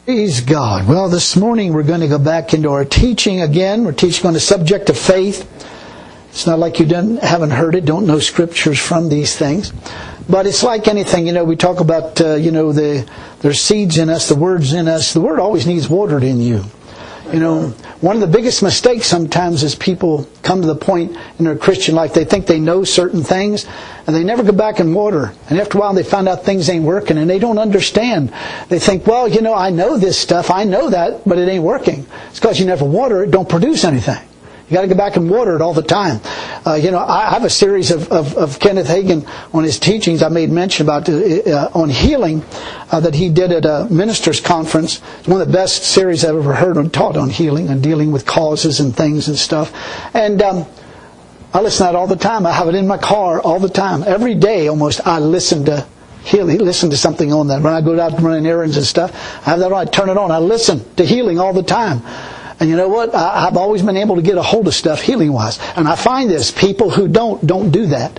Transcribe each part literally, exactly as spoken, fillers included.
Praise God. Well, this morning we're going to go back into our teaching again. We're teaching on the subject of faith. It's not like you didn't, haven't heard it, don't know scriptures from these things. But it's like anything, you know, we talk about, uh, you know, the there's seeds in us, the word's in us. The word always needs watered in you. You know, one of the biggest mistakes sometimes is people come to the point in their Christian life, they think they know certain things, and they never go back and water. And after a while they find out things ain't working, and they don't understand. They think, well, you know, I know this stuff, I know that, but it ain't working. It's because you never water it, don't produce anything. You got to go back and water it all the time. Uh, you know, I have a series of, of, of Kenneth Hagin on his teachings. I made mention about uh, on healing uh, that he did at a ministers' conference. It's one of the best series I've ever heard on taught on healing and dealing with causes and things and stuff. And um, I listen to that all the time. I have it in my car all the time. Every day almost I listen to healing, listen to something on that. When I go out running errands and stuff, I have that on. I turn it on. I listen to healing all the time. And you know what? I, I've always been able to get a hold of stuff healing-wise. And I find this, people who don't, don't do that.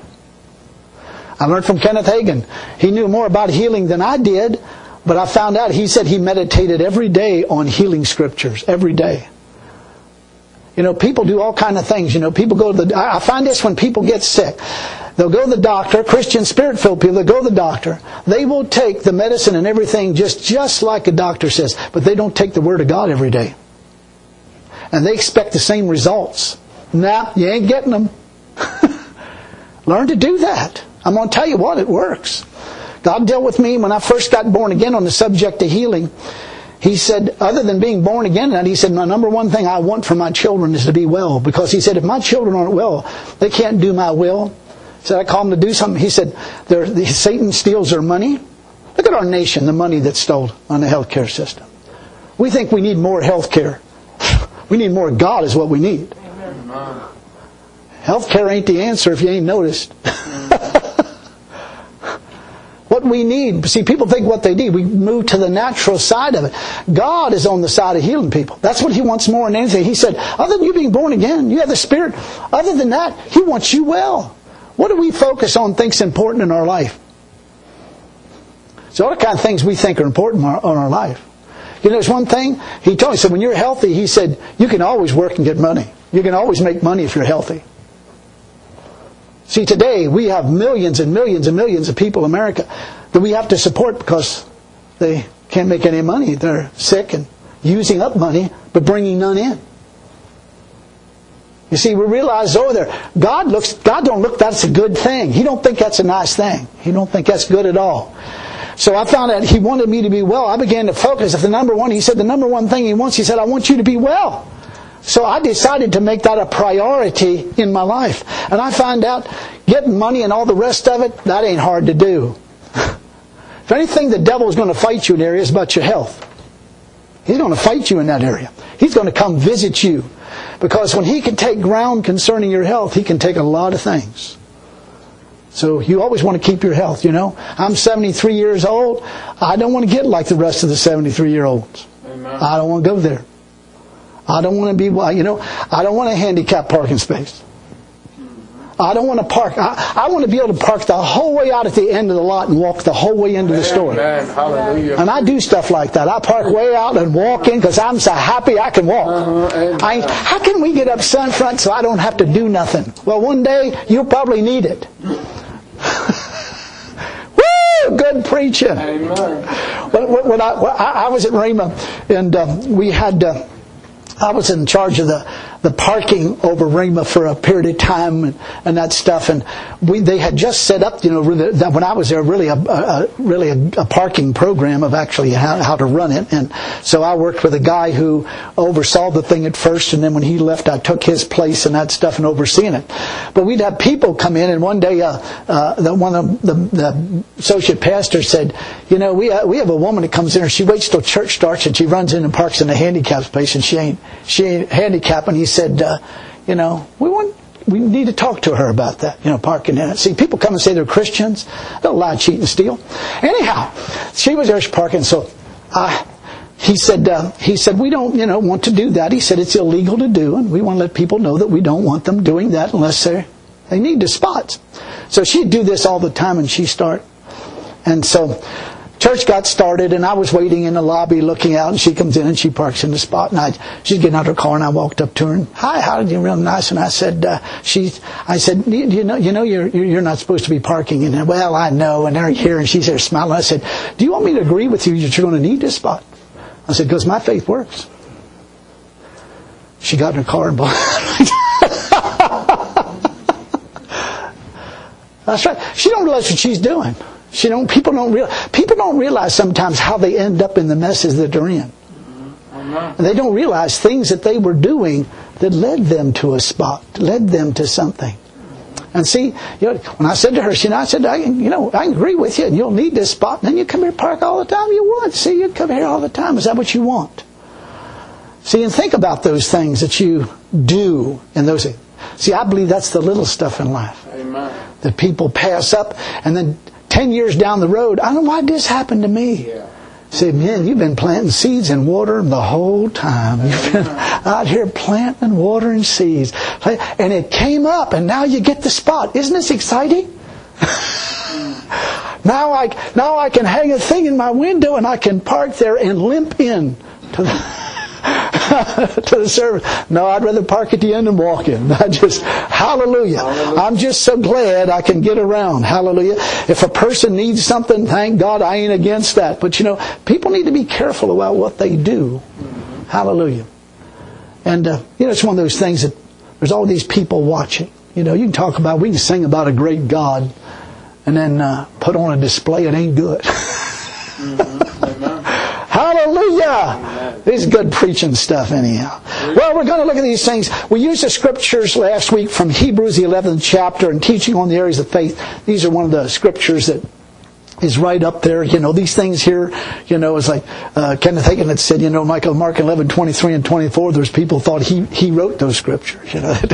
I learned from Kenneth Hagin. He knew more about healing than I did, but I found out, he said he meditated every day on healing scriptures. Every day. You know, people do all kind of things. You know, people go to the... I find this when people get sick. They'll go to the doctor, Christian Spirit-filled people, they'll go to the doctor. They will take the medicine and everything just, just like a doctor says, but they don't take the Word of God every day. And they expect the same results. Nah, you ain't getting them. Learn to do that. I'm going to tell you what, it works. God dealt with me when I first got born again on the subject of healing. He said, other than being born again, and he said, my number one thing I want for my children is to be well. Because he said, if my children aren't well, they can't do my will. He said, I call them to do something. He said, Satan steals their money. Look at our nation, the money that's stolen on the healthcare system. We think we need more healthcare. We need more God is what we need. Amen. Healthcare ain't the answer if you ain't noticed. What we need, see, people think what they need. We move to the natural side of it. God is on the side of healing people. That's what He wants more than anything. He said, other than you being born again, you have the Spirit. Other than that, He wants you well. What do we focus on think's important in our life? So all the kind of things we think are important in our, in our life. You know, there's one thing he told me. So when you're healthy, he said, you can always work and get money. You can always make money if you're healthy. See, today we have millions and millions and millions of people in America that we have to support because they can't make any money. They're sick and using up money, but bringing none in. You see, we realize over there, God looks, God don't look, that's a good thing. He don't think that's a nice thing. He don't think that's good at all. So I found out He wanted me to be well. I began to focus. If the number one, He said the number one thing He wants, He said, I want you to be well. So I decided to make that a priority in my life. And I find out getting money and all the rest of it, that ain't hard to do. If anything the devil is going to fight you in there is about your health. He's going to fight you in that area. He's going to come visit you. Because when he can take ground concerning your health, he can take a lot of things. So you always want to keep your health, you know. I'm seventy-three years old. I don't want to get like the rest of the seventy-three-year-olds. Amen. I don't want to go there. I don't want to be, you know, I don't want a handicapped parking space. I don't want to park. I, I want to be able to park the whole way out at the end of the lot and walk the whole way into the store. Amen. Hallelujah. And I do stuff like that. I park way out and walk in because I'm so happy I can walk. Uh-huh. I, how can we get up sun front so I don't have to do nothing? Well, one day you'll probably need it. Woo! Good preaching. Amen. When, when I, when I was at Rhema and uh, we had... Uh, I was in charge of the, the parking over Rhema for a period of time and, and that stuff. And we they had just set up, you know, that when I was there, really a, a really a, a parking program of actually how, how to run it. And so I worked with a guy who oversaw the thing at first, and then when he left, I took his place and that stuff and overseeing it. But we'd have people come in, and one day uh, uh, the, one of the, the associate pastors said, you know, we uh, we have a woman that comes in and she waits till church starts and she runs in and parks in the handicap space and she ain't she ain't handicapped. And he said, uh, you know, we want we need to talk to her about that, you know, parking in it. See, people come and say they're Christians. They'll lie, cheat, and steal. Anyhow, she was there parking, so I. He said, uh, he said, we don't, you know, want to do that. He said, it's illegal to do, and we want to let people know that we don't want them doing that unless they they need the spots. So she'd do this all the time, and she'd start. And so church got started, and I was waiting in the lobby looking out, and she comes in and she parks in the spot, and I, she's getting out of her car, and I walked up to her, and, hi, how did you, real nice, and I said, uh, she, I said, do you know, you know, you're, you're not supposed to be parking in there. Well, I know, and they're here, and she's there smiling. I said, do you want me to agree with you that you're going to need this spot? I said, because my faith works. She got in her car and bought That's right. She don't realize what she's doing. She don't. People don't realize. People don't realize sometimes how they end up in the messes that they're in. And they don't realize things that they were doing that led them to a spot, led them to something. And see, you know, when I said to her, she, I said, I, you know, I agree with you, and you'll need this spot. And then you come here, park all the time you want. See, you come here all the time. Is that what you want? See, and think about those things that you do and those things. See, I believe that's the little stuff in life. Amen. That people pass up, and then ten years down the road, I don't know why this happened to me. Yeah. Say, man, you've been planting seeds and watering the whole time. You've been out here planting and watering seeds. And it came up, and now you get the spot. Isn't this exciting? now I now I can hang a thing in my window, and I can park there and limp in to the to the service. No, I'd rather park at the end and walk in. I just, hallelujah. hallelujah. I'm just so glad I can get around. Hallelujah. If a person needs something, thank God I ain't against that. But you know, people need to be careful about what they do. Mm-hmm. Hallelujah. And, uh, you know, it's one of those things that there's all these people watching. You know, you can talk about, we can sing about a great God and then uh, put on a display it ain't good. Mm-hmm. Amen. Hallelujah! Amen. This is good preaching stuff anyhow. Well, we're going to look at these things. We used the scriptures last week from Hebrews, the eleventh chapter, and teaching on the areas of faith. These are one of the scriptures that is right up there. You know, these things here, you know, it's like uh, Kenneth Hagin had said, you know, Michael, Mark eleven, twenty-three and twenty-four, there's people thought he, he wrote those scriptures, you know.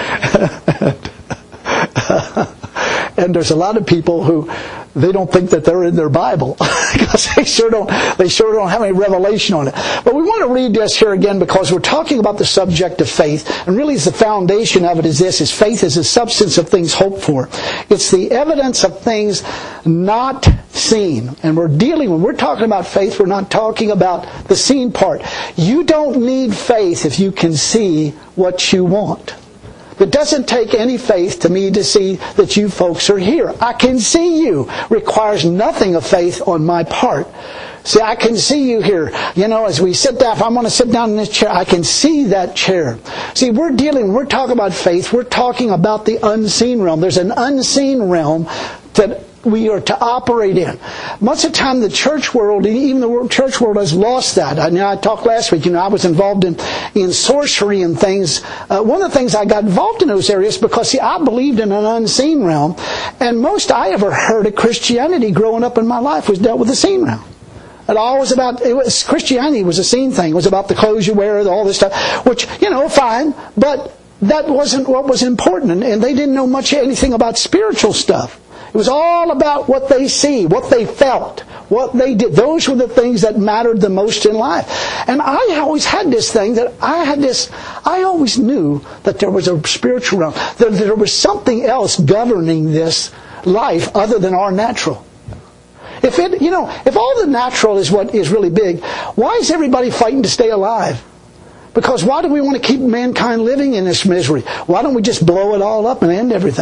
And there's a lot of people who they don't think that they're in their Bible because they sure don't they sure don't have any revelation on it. But we want to read this here again because we're talking about the subject of faith, and really the foundation of it is this: is faith is the substance of things hoped for. It's the evidence of things not seen. And we're dealing when we're talking about faith, we're not talking about the seen part. You don't need faith if you can see what you want. It doesn't take any faith to me to see that you folks are here. I can see you. Requires nothing of faith on my part. See, I can see you here. You know, as we sit down, if I want to sit down in this chair, I can see that chair. See, we're dealing, we're talking about faith, we're talking about the unseen realm. There's an unseen realm that we are to operate in. Most of the time the church world, even the world, church world has lost that. I, you know, I talked last week, you know, I was involved in, in sorcery and things. Uh, one of the things I got involved in those areas because, see, I believed in an unseen realm. And most I ever heard of Christianity growing up in my life was dealt with the seen realm. It all was about, it was, Christianity was a seen thing. It was about the clothes you wear, all this stuff, which, you know, fine, but that wasn't what was important. And, and they didn't know much anything about spiritual stuff. It was all about what they see, what they felt, what they did. Those were the things that mattered the most in life. And I always had this thing that I had this, I always knew that there was a spiritual realm, that there was something else governing this life other than our natural. If it, you know, if all the natural is what is really big, why is everybody fighting to stay alive? Because why do we want to keep mankind living in this misery? Why don't we just blow it all up and end everything?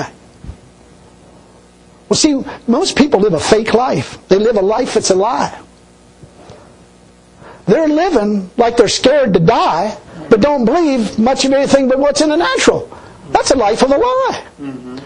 Well, see, most people live a fake life. They live a life that's a lie. They're living like they're scared to die, but don't believe much of anything but what's in the natural. That's a life of a lie. Mm-hmm.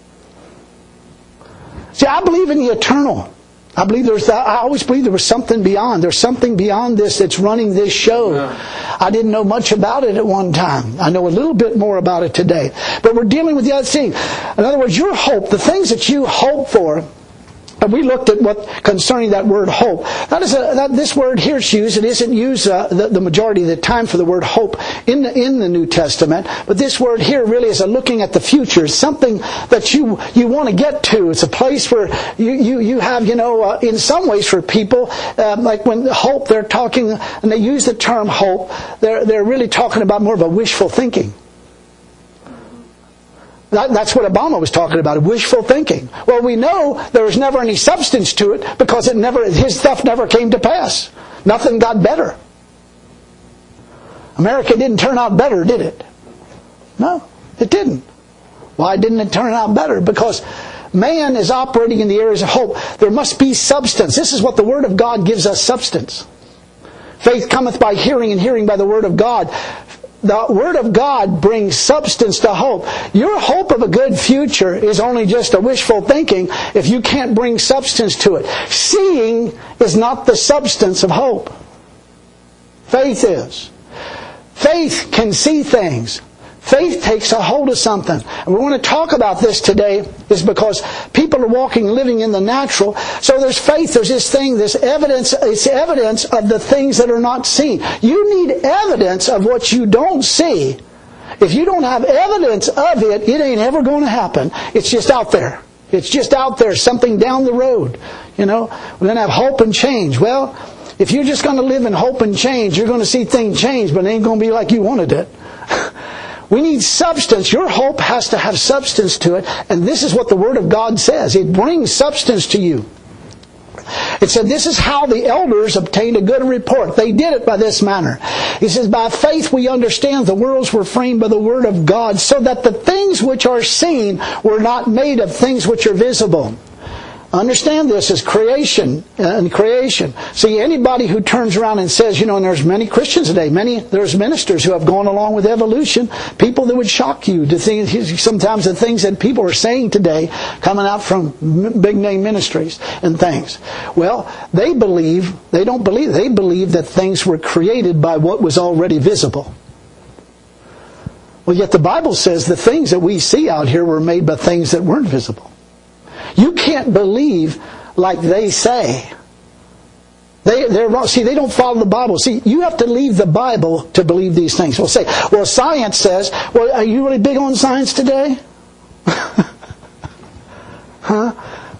See, I believe in the eternal. I believe there's. I always believe there was something beyond. There's something beyond this that's running this show. Yeah. I didn't know much about it at one time. I know a little bit more about it today. But we're dealing with the other thing. In other words, your hope, the things that you hope for. And we looked at what concerning that word hope. That is a, that this word here is used. It isn't used uh, the, the majority of the time for the word hope in the, in the New Testament. But this word here really is a looking at the future. It's something that you you want to get to. It's a place where you you, you have, you know, uh, in some ways for people, uh, like when hope, they're talking, and they use the term hope, they're they're really talking about more of a wishful thinking. That, that's what Obama was talking about, wishful thinking. Well, we know there was never any substance to it because it never, his stuff never came to pass. Nothing got better. America didn't turn out better, did it? No, it didn't. Why didn't it turn out better? Because man is operating in the areas of hope. There must be substance. This is what the Word of God gives us, substance. Faith cometh by hearing, and hearing by the Word of God. The Word of God brings substance to hope. Your hope of a good future is only just a wishful thinking if you can't bring substance to it. Seeing is not the substance of hope. Faith is. Faith can see things. Faith takes a hold of something. And we want to talk about this today is because people are walking, living in the natural. So there's faith, there's this thing, this evidence, it's evidence of the things that are not seen. You need evidence of what you don't see. If you don't have evidence of it, it ain't ever going to happen. It's just out there. It's just out there, something down the road. You know, we're going to have hope and change. Well, if you're just going to live in hope and change, you're going to see things change, but it ain't going to be like you wanted it. We need substance. Your hope has to have substance to it. And this is what the Word of God says. It brings substance to you. It said, this is how the elders obtained a good report. They did it by this manner. He says, by faith we understand the worlds were framed by the Word of God, so that the things which are seen were not made of things which are visible. Understand this as creation and creation. See, anybody who turns around and says, you know, and there's many Christians today, many, there's ministers who have gone along with evolution, people that would shock you to think, sometimes the things that people are saying today coming out from big name ministries and things. Well, they believe, they don't believe, they believe that things were created by what was already visible. Well, yet the Bible says the things that we see out here were made by things that weren't visible. You can't believe like they say. They, they're wrong. See, they don't follow the Bible. See, you have to leave the Bible to believe these things. We'll say, well, science says, well, are you really big on science today? Huh?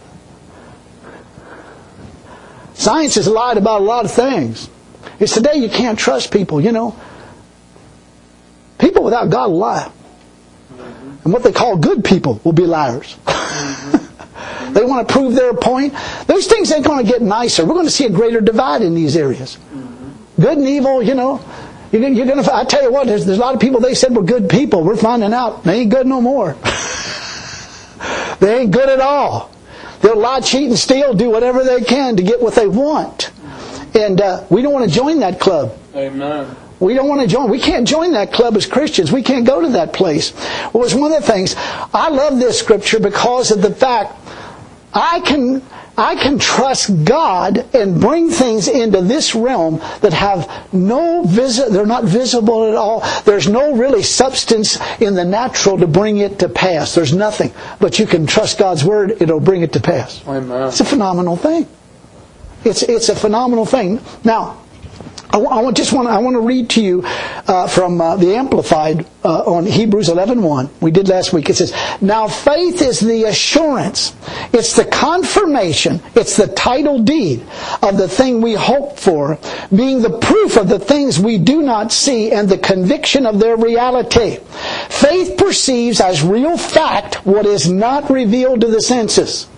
Science has lied about a lot of things. It's today you can't trust people, you know. People without God lie. And what they call good people will be liars. They want to prove their point. Those things ain't going to get nicer. We're going to see a greater divide in these areas. Good and evil, you know. You're, you're going to. I tell you what, there's, there's a lot of people they said were good people. We're finding out they ain't good no more. They ain't good at all. They'll lie, cheat, and steal, do whatever they can to get what they want. And uh, we don't want to join that club. Amen. We don't want to join. We can't join that club as Christians. We can't go to that place. Well, it's one of the things. I love this scripture because of the fact I can I can trust God and bring things into this realm that have no visi- they're not visible at all. There's no really substance in the natural to bring it to pass. There's nothing. But you can trust God's Word, it'll bring it to pass. Amen. It's a phenomenal thing. It's it's a phenomenal thing. Now, I, I just want I want to read to you uh, from uh, the Amplified uh, on Hebrews eleven one. We did last week. It says, "Now faith is the assurance, it's the confirmation, it's the title deed of the thing we hope for, being the proof of the things we do not see and the conviction of their reality. Faith perceives as real fact what is not revealed to the senses."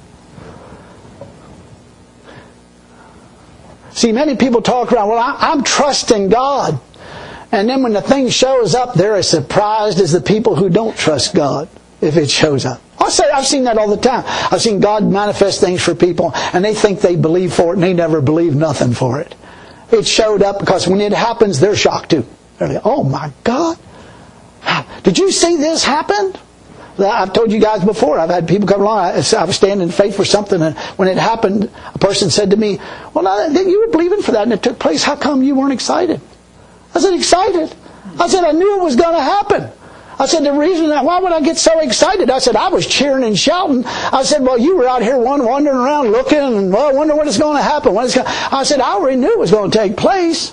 See, many people talk around, well, I, I'm trusting God. And then when the thing shows up, they're as surprised as the people who don't trust God if it shows up. I say, I've seen that all the time. I've seen God manifest things for people, and they think they believe for it, and they never believe nothing for it. It showed up because when it happens, they're shocked too. They're like, oh my God. Did you see this happen? I've told you guys before, I've had people come along, I was standing in faith for something, and when it happened, a person said to me, well, now, you were believing for that, and it took place. How come you weren't excited? I said, excited? I said, I knew it was going to happen. I said, the reason, that, why would I get so excited? I said, I was cheering and shouting. I said, well, you were out here wandering around looking, and, well, I wonder what is going to happen. What is going to... I said, I already knew it was going to take place.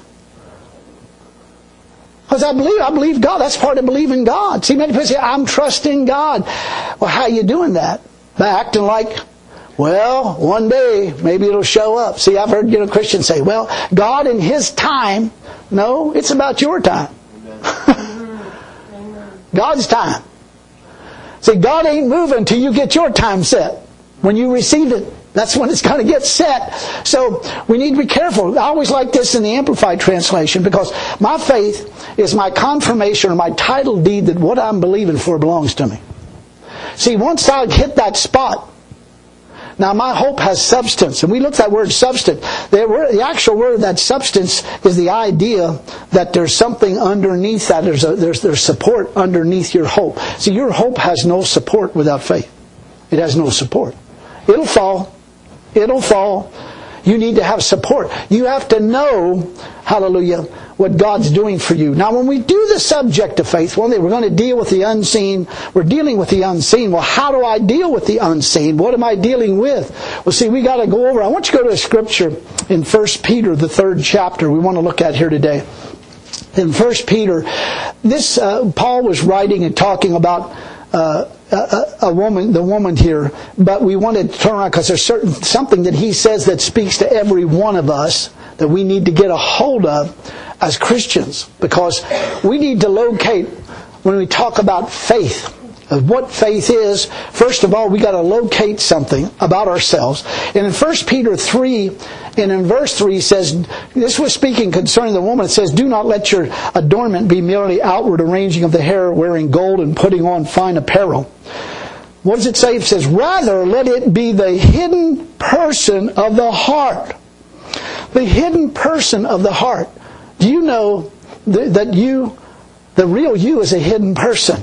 Because I believe, I believe God. That's part of believing God. See, many people say, I'm trusting God. Well, how are you doing that? By acting like, well, one day, maybe it'll show up. See, I've heard you know Christians say, well, God in His time. No, it's about your time. God's time. See, God ain't moving till you get your time set. When you receive it, that's when it's going to get set. So we need to be careful. I always like this in the Amplified Translation, because my faith is my confirmation or my title deed that what I'm believing for belongs to me. See, once I hit that spot, now my hope has substance. And we look at that word substance. The, word, the actual word of that substance is the idea that there's something underneath that. There's, a, there's, there's support underneath your hope. See, your hope has no support without faith. It has no support. It'll fall. It'll fall. You need to have support. You have to know, hallelujah, what God's doing for you. Now, when we do the subject of faith, one day we're going to deal with the unseen. We're dealing with the unseen. Well, how do I deal with the unseen? What am I dealing with? Well, see, we got to go over. I want you to go to a scripture in First Peter, the third chapter. We want to look at here today. In First Peter, this uh, Paul was writing and talking about Uh, a, a woman, the woman here, but we want to turn around because there's certain something that he says that speaks to every one of us that we need to get a hold of as Christians, because we need to locate when we talk about faith. What faith is, first of all, we got to locate something about ourselves. And in First Peter three, and in verse three, he says, this was speaking concerning the woman. It says, do not let your adornment be merely outward arranging of the hair, wearing gold and putting on fine apparel. What does it say? It says, rather let it be the hidden person of the heart. The hidden person of the heart. Do you know that you, the real you, is a hidden person?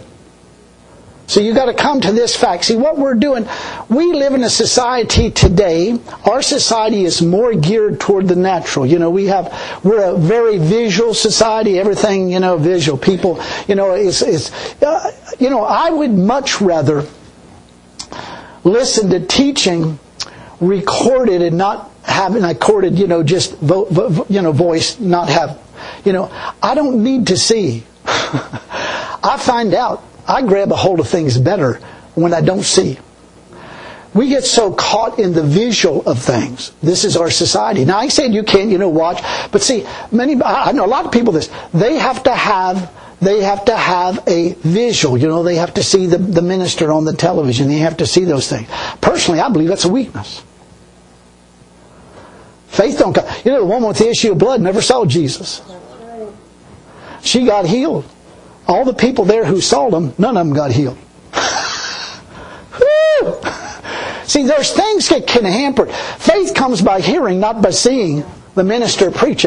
So you've got to come to this fact. See, what we're doing, we live in a society today, our society is more geared toward the natural. You know, we have, we're a very visual society, everything, you know, visual. People, you know, is, is uh, you know, I would much rather listen to teaching recorded and not having, recorded, you know, just, vo, vo, you know, voice, not have, you know, I don't need to see. I find out. I grab a hold of things better when I don't see. We get so caught in the visual of things. This is our society. Now I said you can't, you know, watch, but see, many, I know a lot of people this, they have to have, they have to have a visual, you know, they have to see the, the minister on the television, they have to see those things. Personally, I believe that's a weakness. Faith don't come. You know, the woman with the issue of blood never saw Jesus. She got healed. All the people there who saw them, none of them got healed. Woo! See, there's things that can hamper. Faith comes by hearing, not by seeing the minister preaching.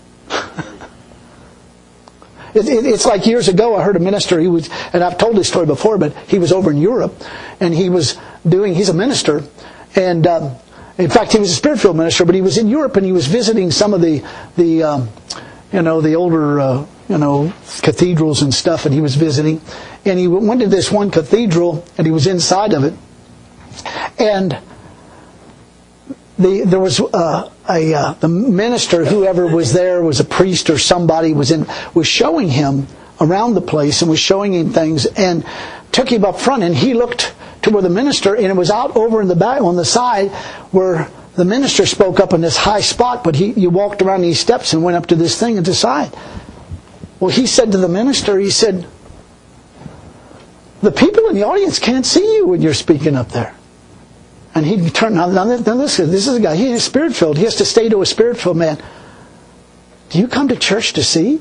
it, it, it's like years ago, I heard a minister, he was, and I've told this story before, but he was over in Europe, and he was doing, he's a minister, and um, in fact, he was a spirit-filled minister, but he was in Europe, and he was visiting some of the, the um, you know, the older... Uh, you know, cathedrals and stuff, and he was visiting. And he went to this one cathedral, and he was inside of it. And the, there was uh, a uh, the minister, whoever was there, was a priest or somebody, was in was showing him around the place and was showing him things, and took him up front, and he looked to where the minister, and it was out over in the back on the side where the minister spoke up in this high spot, but he you walked around these steps and went up to this thing at the side. Well, he said to the minister, he said, the people in the audience can't see you when you're speaking up there. And he turned, now, now this, this is a guy, he's spirit-filled. He has to stay to a spirit-filled man. Do you come to church to see?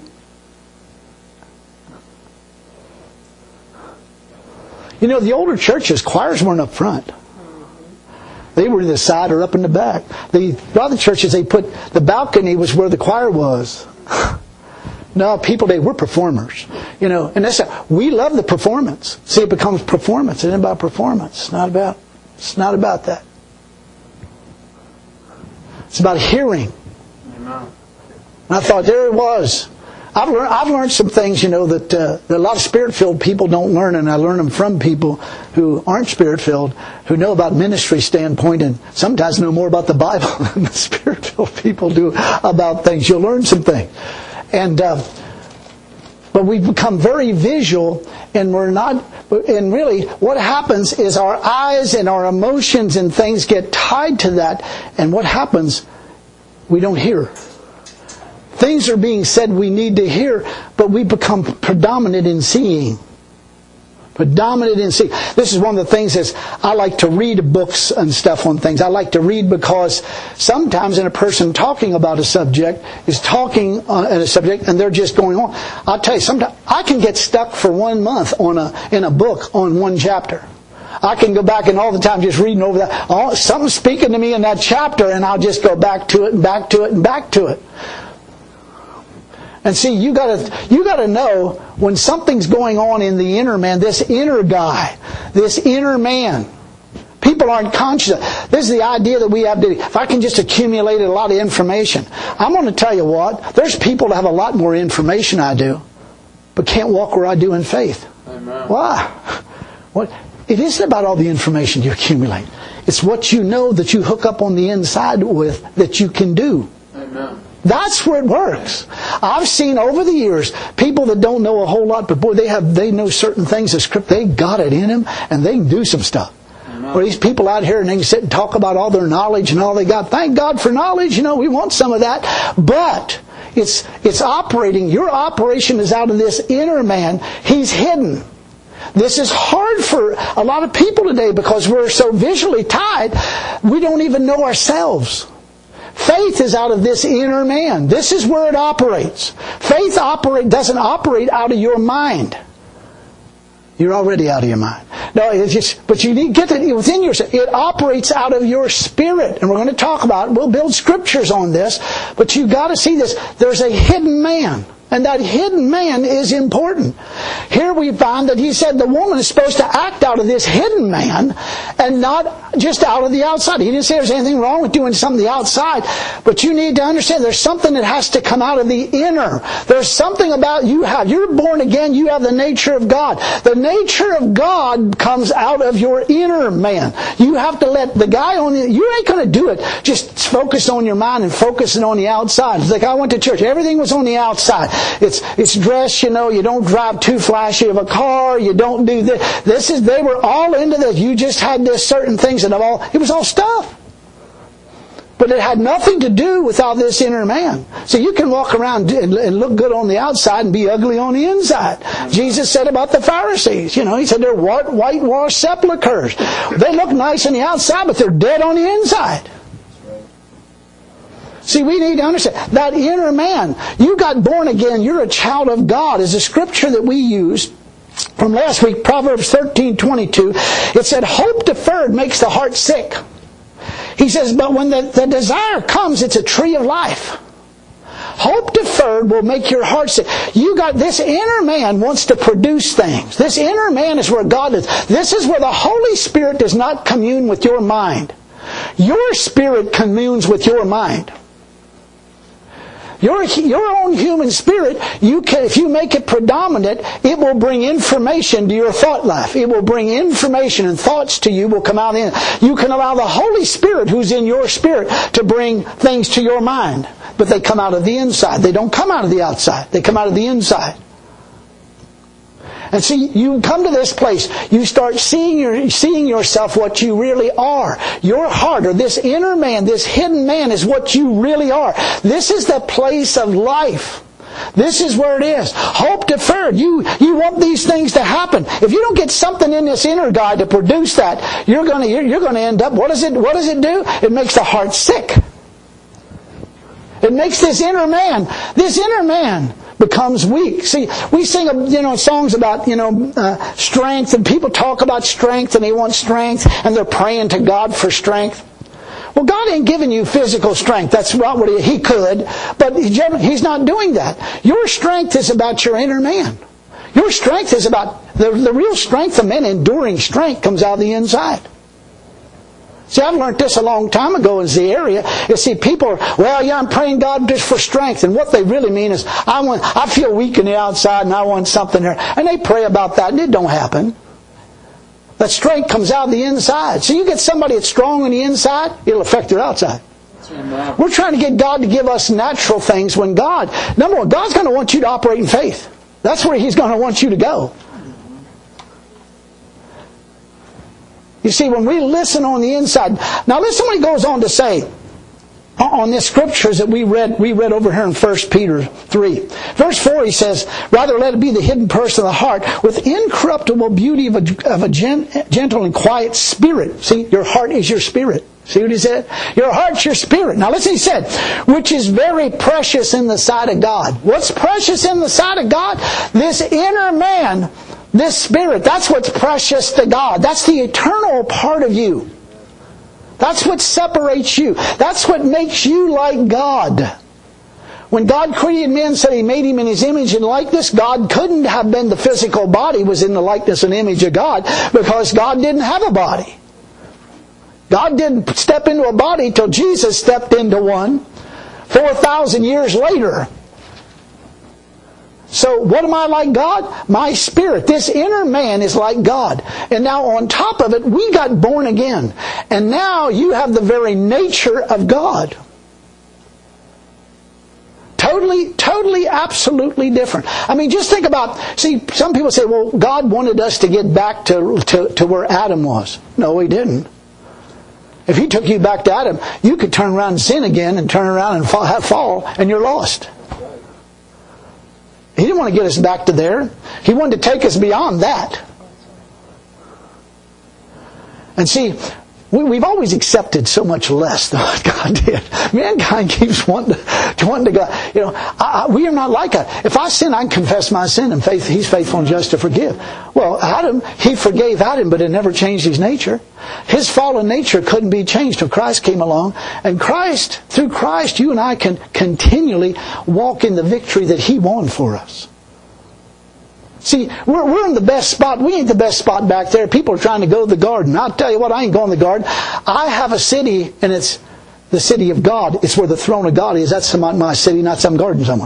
You know, the older churches, choirs weren't up front. They were in the side or up in the back. The other churches, they put, the balcony was where the choir was. No, people today, we're performers. You know, and that's a, we love the performance. See, it becomes performance. It ain't about performance. It's not about, it's not about that. It's about hearing. Amen. And I thought, there it was. I've learned, I've learned some things, you know, that, uh, that a lot of Spirit-filled people don't learn, and I learn them from people who aren't Spirit-filled, who know about ministry standpoint, and sometimes know more about the Bible than the Spirit-filled people do about things. You'll learn some things. And uh, but we've become very visual, and we're not. And really, what happens is our eyes and our emotions and things get tied to that. And what happens? We don't hear. Things are being said we need to hear, but we become predominant in seeing. Predominant in seek. This is one of the things is I like to read books and stuff on things. I like to read because sometimes in a person talking about a subject is talking on a subject and they're just going on. I'll tell you, sometimes I can get stuck for one month on a in a book on one chapter. I can go back and all the time just reading over that. Oh, something's speaking to me in that chapter, and I'll just go back to it and back to it and back to it. And see, you gotta, you gotta know when something's going on in the inner man, this inner guy, this inner man. People aren't conscious. This is the idea that we have to, if I can just accumulate a lot of information. I'm going to tell you what, there's people that have a lot more information I do, but can't walk where I do in faith. Amen. Why? What? It isn't about all the information you accumulate. It's what you know that you hook up on the inside with that you can do. Amen. That's where it works. I've seen over the years people that don't know a whole lot, but boy, they have they know certain things of Scripture. They got it in them, and they can do some stuff. Amen. Or these people out here and they can sit and talk about all their knowledge and all they got. Thank God for knowledge. You know, we want some of that. But it's it's operating. Your operation is out of this inner man. He's hidden. This is hard for a lot of people today because we're so visually tied, we don't even know ourselves. Faith is out of this inner man. This is where it operates. Faith operate doesn't operate out of your mind. You're already out of your mind. No, it's just, but you need to get it within yourself. It operates out of your spirit. And we're going to talk about it. We'll build scriptures on this. But you've got to see this. There's a hidden man. And that hidden man is important. Here we find that he said the woman is supposed to act out of this hidden man and not just out of the outside. He didn't say there's anything wrong with doing something the outside. But you need to understand there's something that has to come out of the inner. There's something about you have. You're born again. You have the nature of God. The nature of God comes out of your inner man. You have to let the guy on the... You ain't going to do it just focus on your mind and focusing on the outside. It's like I went to church. Everything was on the outside. It's it's dress, you know, you don't drive too flashy of a car, you don't do this. This is, they were all into this. You just had this certain things and all, it was all stuff. But it had nothing to do with all this inner man. So you can walk around and look good on the outside and be ugly on the inside. Jesus said about the Pharisees, you know, He said they're whitewashed sepulchres. They look nice on the outside, but they're dead on the inside. See, we need to understand that inner man. You got born again. You're a child of God. Is a scripture that we use from last week, Proverbs thirteen twenty-two. It said, hope deferred makes the heart sick. He says, but when the, the desire comes, it's a tree of life. Hope deferred will make your heart sick. You got this inner man wants to produce things. This inner man is where God is. This is where the Holy Spirit does not commune with your mind. Your spirit communes with your mind. Your, your own human spirit, you can, if you make it predominant, it will bring information to your thought life. It will bring information and thoughts to you will come out in. You can allow the Holy Spirit who's in your spirit to bring things to your mind. But they come out of the inside. They don't come out of the outside. They come out of the inside. And see, you come to this place, you start seeing your, seeing yourself what you really are. Your heart, or this inner man, this hidden man is what you really are. This is the place of life. This is where it is. Hope deferred. You, you want these things to happen. If you don't get something in this inner guy to produce that, you're gonna, you're, you're gonna end up, what does it, what does it do? It makes the heart sick. It makes this inner man, this inner man becomes weak. See, we sing, you know, songs about, you know, uh, strength, and people talk about strength, and they want strength, and they're praying to God for strength. Well, God ain't giving you physical strength. That's not what He, he could, but he, He's not doing that. Your strength is about your inner man. Your strength is about, the, the real strength of men, enduring strength, comes out of the inside. See, I've learned this a long time ago in the area. You see, people are, well, yeah, I'm praying God just for strength. And what they really mean is, I want, I feel weak on the outside and I want something there. And they pray about that and it don't happen. That strength comes out of the inside. So you get somebody that's strong on the inside, it'll affect their outside. Right. We're trying to get God to give us natural things when God, number one, God's going to want you to operate in faith. That's where He's going to want you to go. You see, when we listen on the inside... Now listen what He goes on to say. on this scriptures that we read we read over here in First Peter three. Verse four, he says, rather let it be the hidden person of the heart with incorruptible beauty of a, of a gentle and quiet spirit. See, your heart is your spirit. See what he said? Your heart's your spirit. Now listen, he said, which is very precious in the sight of God. What's precious in the sight of God? This inner man, this spirit, that's what's precious to God. That's the eternal part of you. That's what separates you. That's what makes you like God. When God created man, said He made him in His image and likeness, God couldn't have been the physical body was in the likeness and image of God because God didn't have a body. God didn't step into a body till Jesus stepped into one four thousand years later. So what am I like God? My spirit. This inner man is like God. And now on top of it, we got born again. And now you have the very nature of God. Totally, totally, absolutely different. I mean, just think about, see, some people say, well, God wanted us to get back to, to, to where Adam was. No, He didn't. If He took you back to Adam, you could turn around and sin again and turn around and fall, fall and you're lost. He didn't want to get us back to there. He wanted to take us beyond that. And see, we, we've always accepted so much less than what God did. Mankind keeps wanting to, wanting to go. You know, I, I, we are not like that. If I sin, I can confess my sin, and faith, He's faithful and just to forgive. Well, Adam, He forgave Adam, but it never changed his nature. His fallen nature couldn't be changed till Christ came along. And Christ, through Christ, you and I can continually walk in the victory that He won for us. See, we're, we're in the best spot. We ain't the best spot back there. People are trying to go to the garden. I'll tell you what, I ain't going to the garden. I have a city, and it's the city of God. It's where the throne of God is. That's my, my city, not some garden somewhere.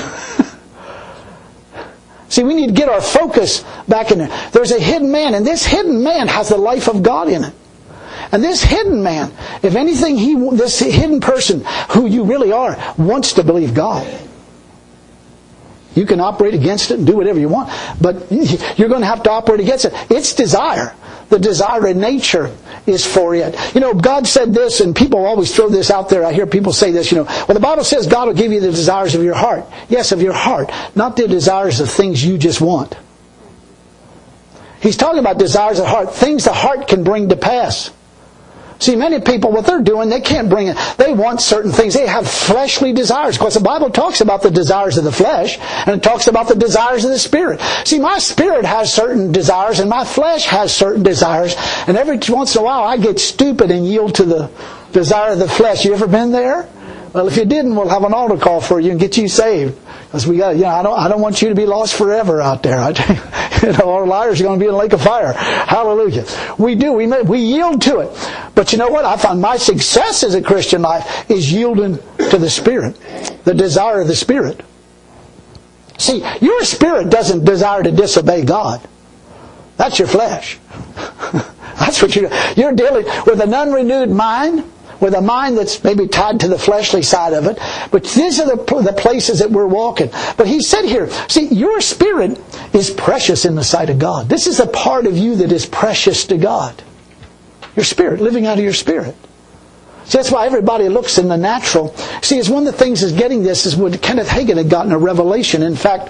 See, we need to get our focus back in there. There's a hidden man, and this hidden man has the life of God in it. And this hidden man, if anything, he, this hidden person, who you really are, wants to believe God. You can operate against it and do whatever you want, but you're going to have to operate against it. Its desire, the desire in nature, is for it. You know, God said this, and people always throw this out there. I hear people say this, you know, well, the Bible says God will give you the desires of your heart. Yes, of your heart, not the desires of things you just want. He's talking about desires of the heart, things the heart can bring to pass. See, many people, what they're doing, they can't bring it. They want certain things. They have fleshly desires. Because the Bible talks about the desires of the flesh, and it talks about the desires of the Spirit. See, my spirit has certain desires, and my flesh has certain desires. And every once in a while, I get stupid and yield to the desire of the flesh. You ever been there? Well, if you didn't, we'll have an altar call for you and get you saved. Because we got, you know, I don't, I don't want you to be lost forever out there. I, you know, our liars are going to be in a lake of fire. Hallelujah. We do. We we yield to it. But you know what? I found my success as a Christian life is yielding to the Spirit, the desire of the Spirit. See, your spirit doesn't desire to disobey God. That's your flesh. That's what you're. You're dealing with an unrenewed mind, with a mind that's maybe tied to the fleshly side of it. But these are the, the places that we're walking. But he said here, see, your spirit is precious in the sight of God. This is a part of you that is precious to God. Your spirit, living out of your spirit. See, that's why everybody looks in the natural. See, it's one of the things is getting this is when Kenneth Hagin had gotten a revelation. In fact,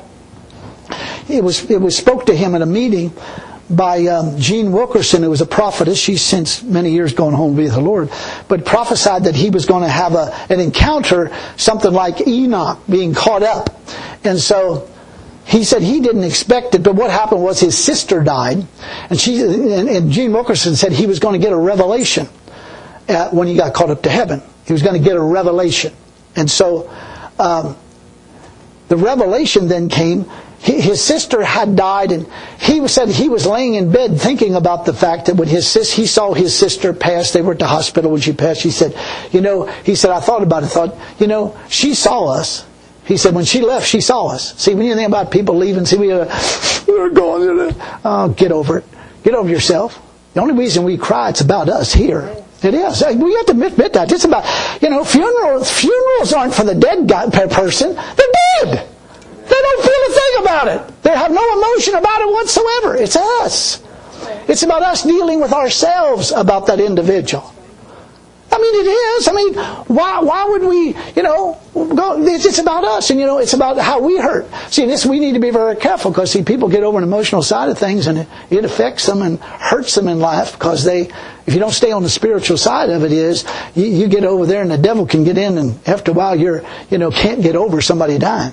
it was it was spoke to him at a meeting by um, Jean Wilkerson, who was a prophetess. She's since many years gone home to be with the Lord, but prophesied that he was going to have a, an encounter, something like Enoch being caught up. And so he said he didn't expect it, but what happened was his sister died, and she and, and Jean Wilkerson said he was going to get a revelation uh, when he got caught up to heaven. He was going to get a revelation, and so um, the revelation then came. His sister had died, and he said he was laying in bed thinking about the fact that when his sis, he saw his sister pass, they were at the hospital when she passed. He said, you know, he said, I thought about it, thought, you know, she saw us. He said, when she left, she saw us. See, when you think about people leaving, see, we, uh, we're going, oh, get over it. Get over yourself. The only reason we cry, it's about us here. It is. We have to admit that. It's about, you know, funerals, funerals aren't for the dead guy, person. They're dead. They don't feel a thing about it. They have no emotion about it whatsoever. It's us. It's about us dealing with ourselves about that individual. I mean, it is. I mean, why why would we, you know, go, it's, it's about us, and, you know, it's about how we hurt. See, this, we need to be very careful, because, see, people get over an emotional side of things, and it, it affects them and hurts them in life, because they, if you don't stay on the spiritual side of it, is, you, you get over there and the devil can get in, and after a while you're, you know, can't get over somebody dying.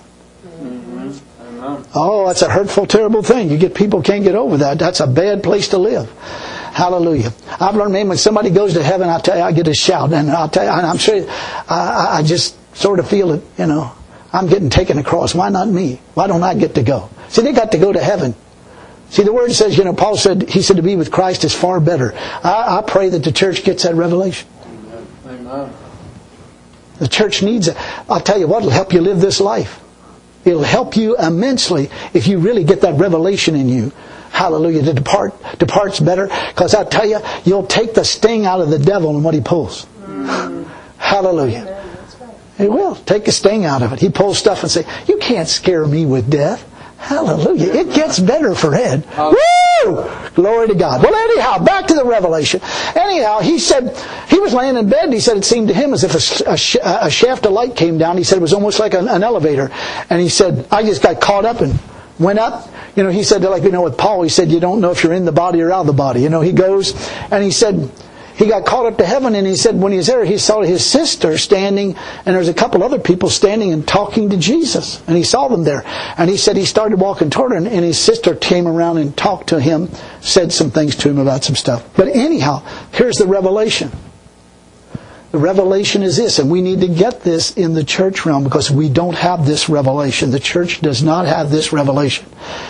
Oh, that's a hurtful, terrible thing. You get people can't get over that. That's a bad place to live. Hallelujah. I've learned, man, when somebody goes to heaven, I tell you, I get a shout. And I'll tell you, I'm sure, I, I just sort of feel it, you know, I'm getting taken across. Why not me? Why don't I get to go? See, they got to go to heaven. See, the Word says, you know, Paul said, he said to be with Christ is far better. I, I pray that the church gets that revelation. Amen. The church needs it. I'll tell you what, it'll help you live this life. It'll help you immensely if you really get that revelation in you. Hallelujah. To depart, depart's better. Because I tell you, you'll take the sting out of the devil and what he pulls. Mm. Hallelujah. It will. Take the sting out of it. He pulls stuff and say, you can't scare me with death. Hallelujah. It gets better for Ed. Woo! Glory to God. Well, anyhow, back to the revelation. Anyhow, he said, he was laying in bed, and he said it seemed to him as if a, a, a shaft of light came down. He said it was almost like an, an elevator. And he said, I just got caught up and went up. You know, he said, like, you know, with Paul, he said, you don't know if you're in the body or out of the body. You know, he goes, and he said, he got caught up to heaven, and he said when he was there, he saw his sister standing, and there's a couple other people standing and talking to Jesus. And he saw them there. And he said he started walking toward her, and his sister came around and talked to him, said some things to him about some stuff. But anyhow, here's the revelation. The revelation is this, and we need to get this in the church realm, because we don't have this revelation. The church does not have this revelation.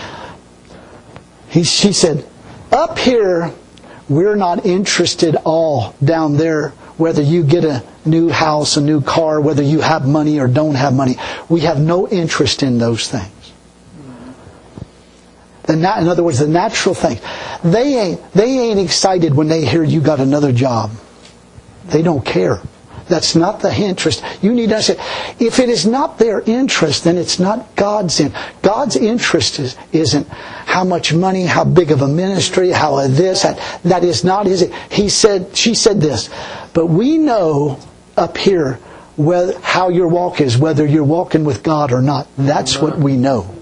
He, she said, up here, we're not interested all down there, whether you get a new house, a new car, whether you have money or don't have money. We have no interest in those things. The nat- in other words, the natural things. They ain't, they ain't excited when they hear you got another job. They don't care. That's not the interest. You need to understand, if it is not their interest, then it's not God's interest. God's interest is, isn't how much money, how big of a ministry, how a this, that, that is not his. He said, she said this, but we know up here whether, how your walk is, whether you're walking with God or not. That's what we know.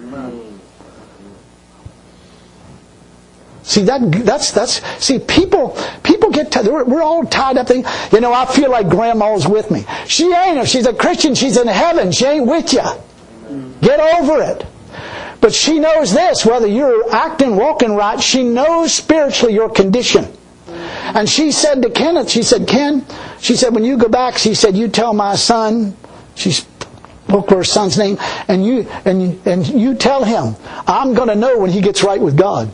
See, that that's that's see people people get t- we're, we're all tied up. Thing, you know, I feel like Grandma's with me. She ain't. If she's a Christian, she's in heaven. She ain't with you. Get over it. But she knows this: whether you're acting, walking right, she knows spiritually your condition. And she said to Kenneth, she said, Ken, she said, when you go back, she said, you tell my son. She spoke her son's name, and you and and you tell him, I'm going to know when he gets right with God.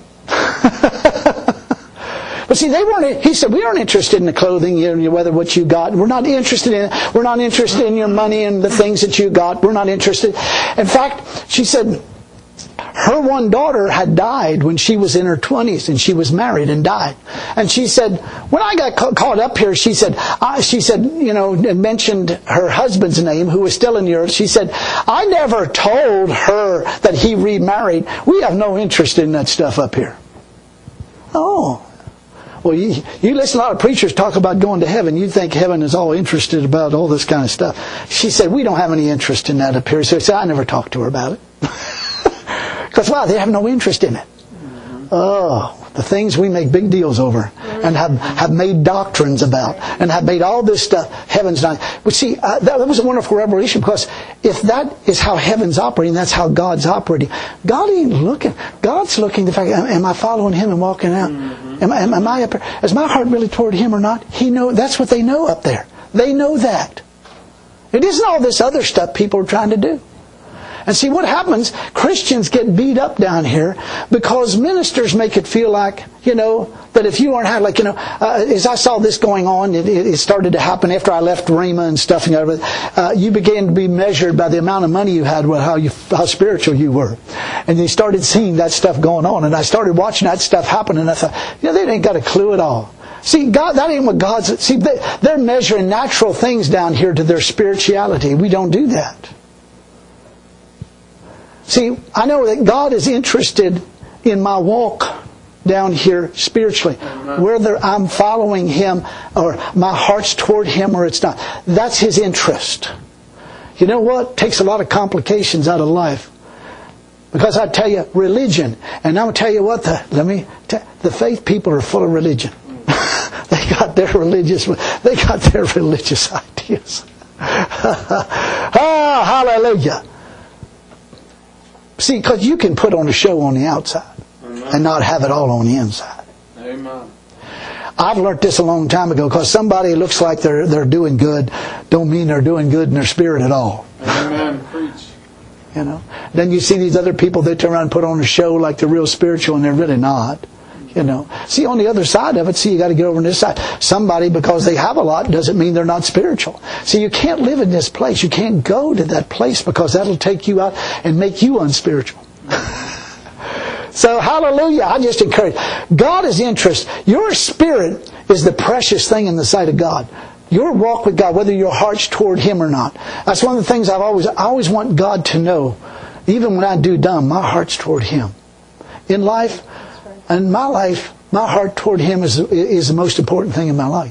But see, they weren't. He said, "We aren't interested in the clothing, you know, whether what you got. We're not interested in. We're not interested in your money and the things that you got. We're not interested." In fact, she said, her one daughter had died when she was in her twenties, and she was married and died. And she said, when I got ca- caught up here, she said, I, she said, you know, and mentioned her husband's name, who was still in the earth. She said, I never told her that he remarried. We have no interest in that stuff up here. Oh. Well, you, you listen to a lot of preachers talk about going to heaven. You think heaven is all interested about all this kind of stuff. She said, we don't have any interest in that up here. So I said, I never talked to her about it. Because, wow, they have no interest in it. Oh, the things we make big deals over and have, have made doctrines about and have made all this stuff, heaven's not. But see, uh, that, that was a wonderful revelation, because if that is how heaven's operating, that's how God's operating. God ain't looking. God's looking the fact, am I following Him and walking out? Mm-hmm. Am, am, am I up there? Is my heart really toward Him or not? He know. That's what they know up there. They know that. It isn't all this other stuff people are trying to do. And see what happens, Christians get beat up down here because ministers make it feel like, you know, that if you aren't had, like, you know, uh, as I saw this going on, it, it started to happen after I left Rhema and stuff and everything. Uh, you began to be measured by the amount of money you had, with how you, how spiritual you were. And they started seeing that stuff going on. And I started watching that stuff happen, and I thought, you know, they ain't got a clue at all. See, God, that ain't what God's, see, they, they're measuring natural things down here to their spirituality. We don't do that. See, I know that God is interested in my walk down here spiritually. Whether I'm following Him or my heart's toward Him or it's not. That's His interest. You know what? It takes a lot of complications out of life. Because I tell you, religion, and I'm going to tell you what, the, let me, t- the faith people are full of religion. They got their religious, they got their religious ideas. Oh, hallelujah. See, because you can put on a show on the outside. Amen. And not have it all on the inside. Amen. I've learned this a long time ago, because somebody looks like they're they're doing good don't mean they're doing good in their spirit at all. Amen. Preach. You know. Then you see these other people, they turn around and put on a show like they're real spiritual, and they're really not. You know. See, on the other side of it, see, you got to get over on this side. Somebody, because they have a lot, doesn't mean they're not spiritual. See, you can't live in this place. You can't go to that place, because that'll take you out and make you unspiritual. So, hallelujah, I just encourage. God is interested. Your spirit is the precious thing in the sight of God. Your walk with God, whether your heart's toward Him or not. That's one of the things I've always, I always want God to know. Even when I do dumb, my heart's toward Him. In life, in my life, my heart toward Him is, is the most important thing in my life.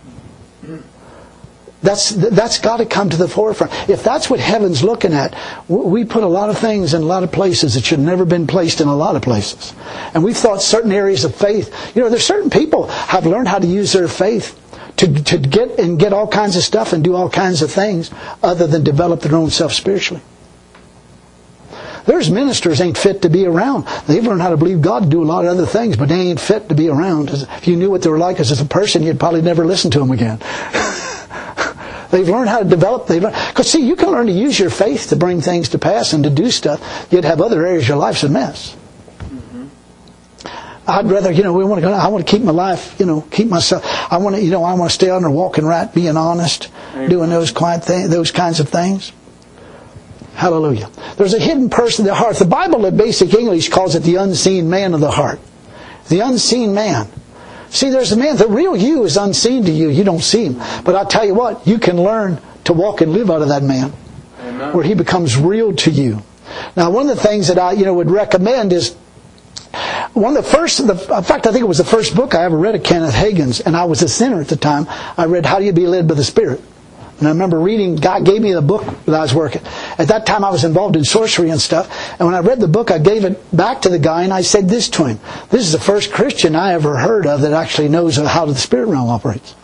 That's that's got to come to the forefront. If that's what heaven's looking at, we put a lot of things in a lot of places that should have never been placed in a lot of places. And we've thought certain areas of faith. You know, there's certain people have learned how to use their faith to to get and get all kinds of stuff and do all kinds of things other than develop their own self spiritually. There's ministers ain't fit to be around. They've learned how to believe God to do a lot of other things, but they ain't fit to be around. If you knew what they were like as a person, you'd probably never listen to them again. They've learned how to develop. They've learned, because see, you can learn to use your faith to bring things to pass and to do stuff. You'd have other areas of your life's a mess. Mm-hmm. I'd rather, you know, we want to go. I want to keep my life, you know, keep myself. I want to, you know, I want to stay on there walking right, being honest, Amen. Doing those quiet things, those kinds of things. Hallelujah. There's a hidden person in the heart. The Bible in basic English calls it the unseen man of the heart. The unseen man. See, there's a man, the real you is unseen to you. You don't see him. But I'll tell you what, you can learn to walk and live out of that man. Amen. Where he becomes real to you. Now, one of the things that I, you know, would recommend is, one of the first, in fact, I think it was the first book I ever read of Kenneth Hagin's, and I was a sinner at the time. I read How Do You Be Led by the Spirit? And I remember reading, God gave me the book that I was working. At that time I was involved in sorcery and stuff. And when I read the book, I gave it back to the guy and I said this to him. This is the first Christian I ever heard of that actually knows how the spirit realm operates.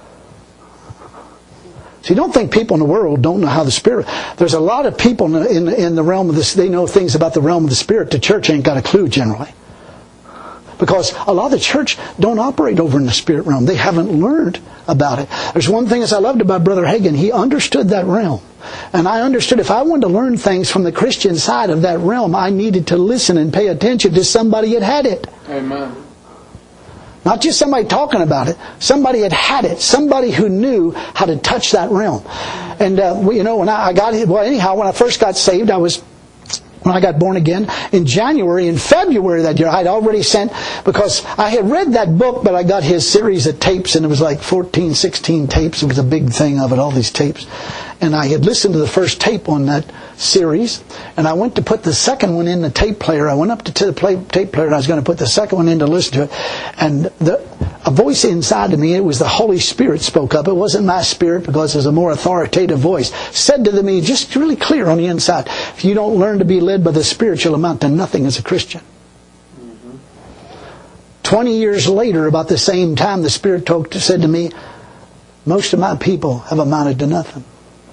So you don't think people in the world don't know how the spirit... There's a lot of people in the, in the, in the realm of this. They know things about the realm of the spirit. The church ain't got a clue generally. Because a lot of the church don't operate over in the spirit realm. They haven't learned about it. There's one thing that I loved about Brother Hagin. He understood that realm. And I understood if I wanted to learn things from the Christian side of that realm, I needed to listen and pay attention to somebody that had it. Amen. Not just somebody talking about it. Somebody had had it. Somebody who knew how to touch that realm. And, uh, you know, when I, I got it, well, anyhow, when I first got saved, I was... When I got born again, in January, in February that year, I'd already sent, because I had read that book, but I got his series of tapes, and it was like fourteen, sixteen tapes. It was a big thing of it, all these tapes. And I had listened to the first tape on that series, and I went to put the second one in the tape player. I went up to the play, tape player, and I was going to put the second one in to listen to it. And the, a voice inside of me, it was the Holy Spirit spoke up. It wasn't my spirit, because it was a more authoritative voice. Said to me, just really clear on the inside, if you don't learn to be led by the Spirit, you'll amount to nothing as a Christian. Mm-hmm. Twenty years later, about the same time, the Spirit talked, said to me, most of my people have amounted to nothing.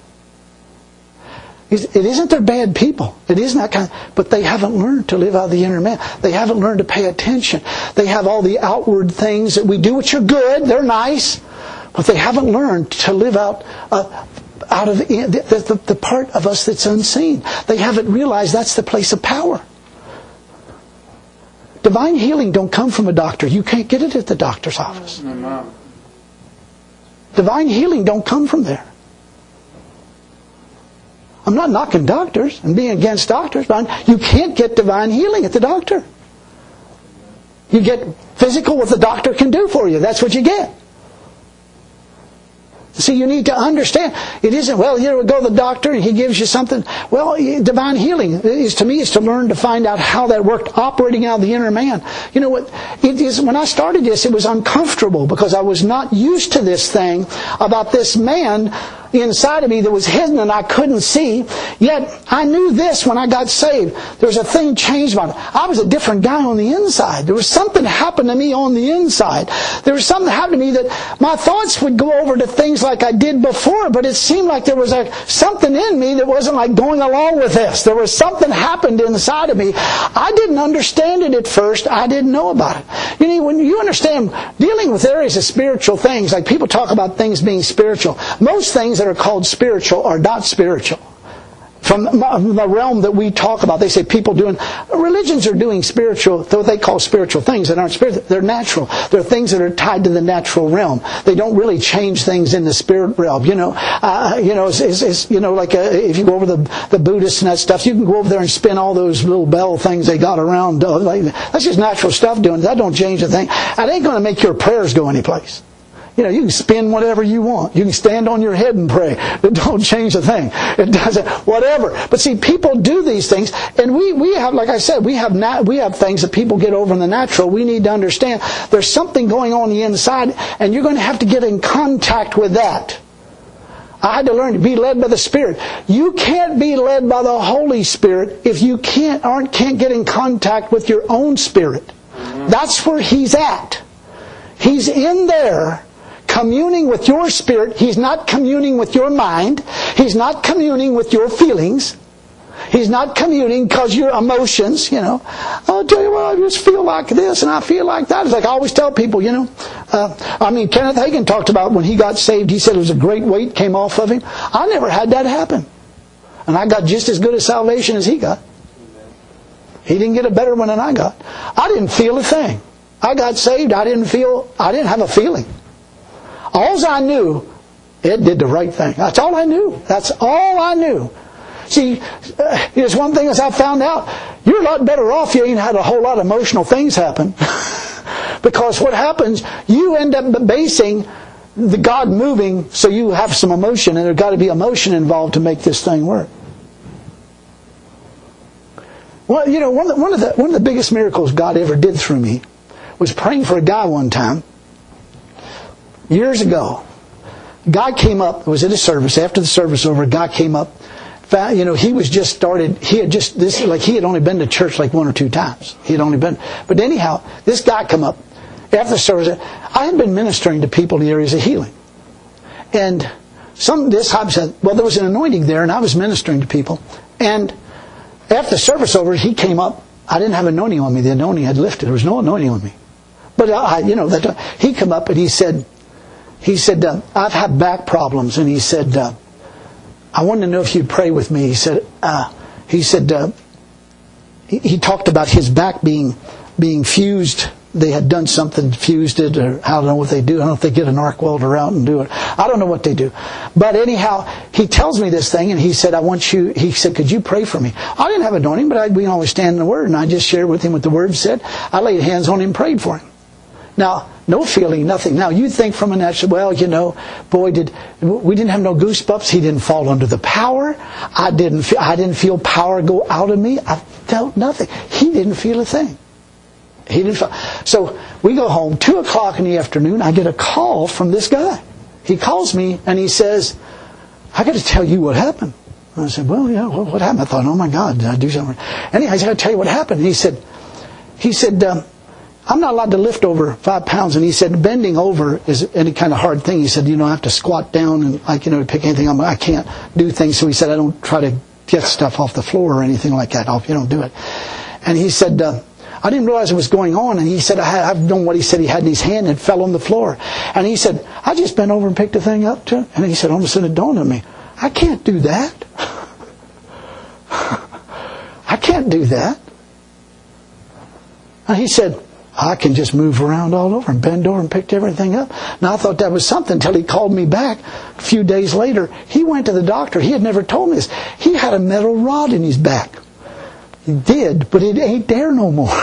It isn't they're bad people. It isn't that kind of, but they haven't learned to live out the inner man. They haven't learned to pay attention. They have all the outward things that we do, which are good. They're nice. But they haven't learned to live out uh, out of the, the, the, the part of us that's unseen. They haven't realized that's the place of power. Divine healing don't come from a doctor. You can't get it at the doctor's office. Divine healing don't come from there. I'm not knocking doctors and being against doctors, but you can't get divine healing at the doctor. You get physical what the doctor can do for you. That's what you get. See, you need to understand. It isn't, well, you know, go to the doctor and he gives you something. Well, divine healing is, to me, is to learn to find out how that worked, operating out of the inner man. You know what? It is, when I started this, it was uncomfortable because I was not used to this thing about this man inside of me that was hidden and I couldn't see. Yet I knew this when I got saved. There was a thing changed about it. I was a different guy on the inside. There was something happened to me on the inside. There was something happened to me that my thoughts would go over to things like I did before, but it seemed like there was a, something in me that wasn't like going along with this. There was something happened inside of me. I didn't understand it at first. I didn't know about it. You know, when you understand dealing with areas of spiritual things, like people talk about things being spiritual, most things that are called spiritual are not spiritual. From the realm that we talk about, they say people doing, religions are doing spiritual, what they call spiritual things that aren't spiritual. They're natural. They're things that are tied to the natural realm. They don't really change things in the spirit realm. You know, uh, you know, it's, it's, it's, you know, like uh, if you go over the the Buddhists and that stuff, you can go over there and spin all those little bell things they got around. Uh, like, that's just natural stuff doing. That don't change a thing. It ain't going to make your prayers go anyplace. You know, you can spin whatever you want. You can stand on your head and pray. It don't change a thing. It doesn't, whatever. But see, people do these things, and we, we have, like I said, we have nat- we have things that people get over in the natural. We need to understand there's something going on the inside, and you're going to have to get in contact with that. I had to learn to be led by the Spirit. You can't be led by the Holy Spirit if you can't aren't can't get in contact with your own spirit. That's where He's at. He's in there, communing with your spirit. He's not communing with your mind. He's not communing with your feelings. He's not communing because your emotions, you know. I'll tell you what, I just feel like this and I feel like that. It's like I always tell people, you know. Uh, I mean, Kenneth Hagin talked about when he got saved, he said it was a great weight came off of him. I never had that happen. And I got just as good a salvation as he got. He didn't get a better one than I got. I didn't feel a thing. I got saved, I didn't feel, I didn't have a feeling. All I knew, it did the right thing. That's all I knew. That's all I knew. See, uh, there's one thing as I found out. You're a lot better off you ain't had a whole lot of emotional things happen. Because what happens, you end up basing the God moving so you have some emotion, and there's got to be emotion involved to make this thing work. Well, you know, one of the, one of the, one of the biggest miracles God ever did through me was praying for a guy one time. Years ago, a guy came up, was at a service, after the service over, a guy came up, found, you know, he was just started, he had just, this like he had only been to church like one or two times. He had only been, but anyhow, this guy come up, after the service, I had been ministering to people in the areas of healing. And some, this I said, well, there was an anointing there, and I was ministering to people. And after the service over, he came up, I didn't have anointing on me, the anointing had lifted, there was no anointing on me. But I, you know, that he come up and he said, He said, uh, I've had back problems. And he said, uh, I wanted to know if you'd pray with me. He said, uh, he said, uh, he, he talked about his back being being fused. They had done something, fused it, or I don't know what they do. I don't know if they get an arc welder out and do it. I don't know what they do. But anyhow, he tells me this thing, and he said, I want you, he said, could you pray for me? I didn't have anointing, but I, we always stand in the Word, and I just shared with him what the Word said. I laid hands on him and prayed for him. Now, no feeling, nothing. Now, you think from a natural, well, you know, boy, did we didn't have no goosebumps. He didn't fall under the power. I didn't feel, I didn't feel power go out of me. I felt nothing. He didn't feel a thing. He didn't feel. So we go home, two o'clock in the afternoon, I get a call from this guy. He calls me and he says, I got to tell you what happened. And I said, well, yeah, what happened? I thought, oh my God, did I do something? Anyhow, I got to tell you what happened. And he said, he said, um, I'm not allowed to lift over five pounds. And he said, bending over is any kind of hard thing. He said, you know, I have to squat down and, like, you know, pick anything up. I can't do things. So he said, I don't try to get stuff off the floor or anything like that. You don't do it. And he said, uh, I didn't realize it was going on. And he said, I had, I don't know what he said. He had in his hand and fell on the floor. And he said, I just bent over and picked the thing up too. And he said, all of a sudden it dawned on me, I can't do that. I can't do that. And he said, I can just move around all over and bend over and pick everything up. Now I thought that was something until he called me back a few days later. He went to the doctor. He had never told me this. He had a metal rod in his back. He did, but it ain't there no more.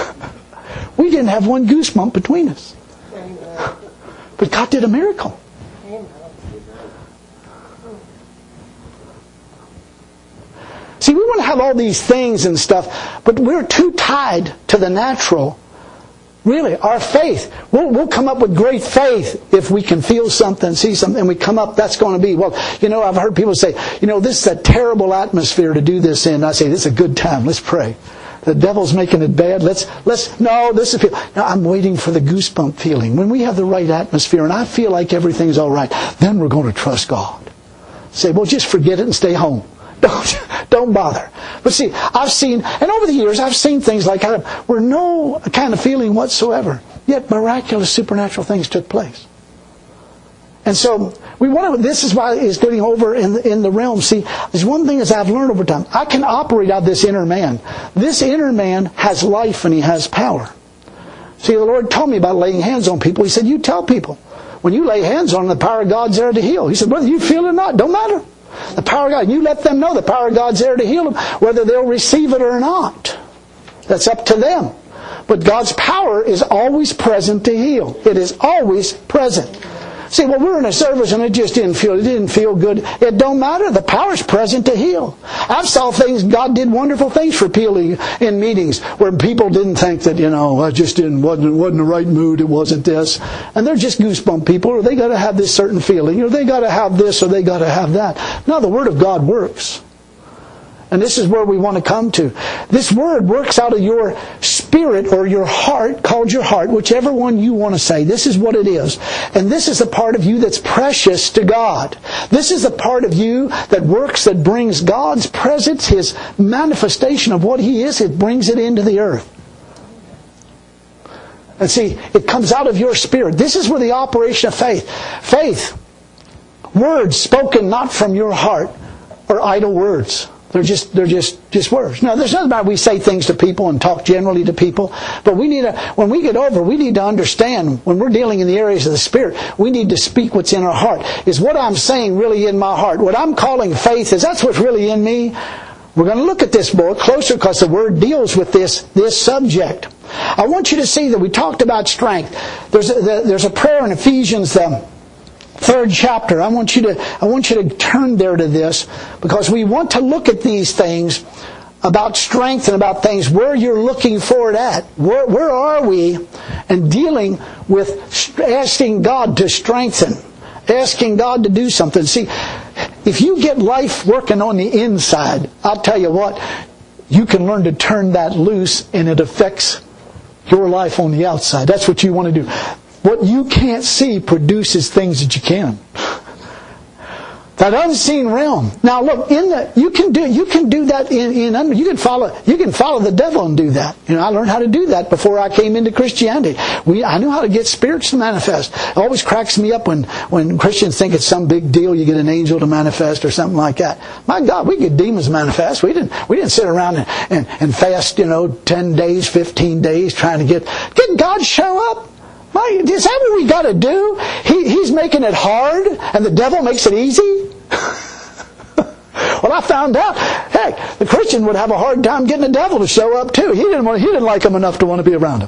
We didn't have one goosebump between us. But God did a miracle. See, we want to have all these things and stuff, but we're too tied to the natural. Really, our faith. We'll, we'll come up with great faith if we can feel something, see something, and we come up, that's going to be, well, you know, I've heard people say, you know, this is a terrible atmosphere to do this in. I say, this is a good time. Let's pray. The devil's making it bad. Let's, let's, no, this is, now I'm waiting for the goosebump feeling. When we have the right atmosphere and I feel like everything's all right, then we're going to trust God. Say, well, just forget it and stay home. Don't, don't bother. But see, I've seen, and over the years, I've seen things like that where no kind of feeling whatsoever, yet miraculous supernatural things took place. And so, we want to, this is why it's getting over in the, in the realm. See, there's one thing that I've learned over time. I can operate out this inner man. This inner man has life and he has power. See, the Lord told me about laying hands on people. He said, you tell people, when you lay hands on them, the power of God's there to heal. He said, whether you feel it or not, don't matter. The power of God. You let them know the power of God's there to heal them, whether they'll receive it or not. That's up to them. But God's power is always present to heal. It is always present. See, well, we're in a service and it just didn't feel, it didn't feel good. It don't matter. The power's present to heal. I've saw things, God did wonderful things for healing in meetings where people didn't think that, you know, I just didn't, wasn't, wasn't the right mood, it wasn't this. And they're just goosebump people, or they got to have this certain feeling, or they got to have this, or they got to have that. No, the Word of God works. And this is where we want to come to. This Word works out of your spirit or your heart, called your heart, whichever one you want to say. This is what it is. And this is the part of you that's precious to God. This is the part of you that works, that brings God's presence, His manifestation of what He is, it brings it into the earth. And see, it comes out of your spirit. This is where the operation of faith. Faith, words spoken not from your heart, are idle words. They're just, they're just, just words. Now, there's nothing about we say things to people and talk generally to people. But we need to, when we get over, we need to understand, when we're dealing in the areas of the Spirit, we need to speak what's in our heart. Is what I'm saying really in my heart? What I'm calling faith, is that's what's really in me? We're going to look at this more closer because the Word deals with this, this subject. I want you to see that we talked about strength. There's a, there's a prayer in Ephesians, um, third chapter. I want you to I want you to turn there to this, because we want to look at these things about strength and about things where you're looking for it at. Where, where are we? And dealing with asking God to strengthen, asking God to do something. See, if you get life working on the inside, I'll tell you what, you can learn to turn that loose and it affects your life on the outside. That's what you want to do. What you can't see produces things that you can. That unseen realm. Now look, in the you can do you can do that in, in you can follow you can follow the devil and do that. You know, I learned how to do that before I came into Christianity. We I knew how to get spirits to manifest. It always cracks me up when, when Christians think it's some big deal you get an angel to manifest or something like that. My God, we get demons manifest. We didn't we didn't sit around and, and, and fast, you know, ten days, fifteen days trying to get get God show up. My, is that what we got to do? He, he's making it hard, and the devil makes it easy? Well, I found out, hey, the Christian would have a hard time getting the devil to show up too. He didn't want, he didn't like him enough to want to be around him.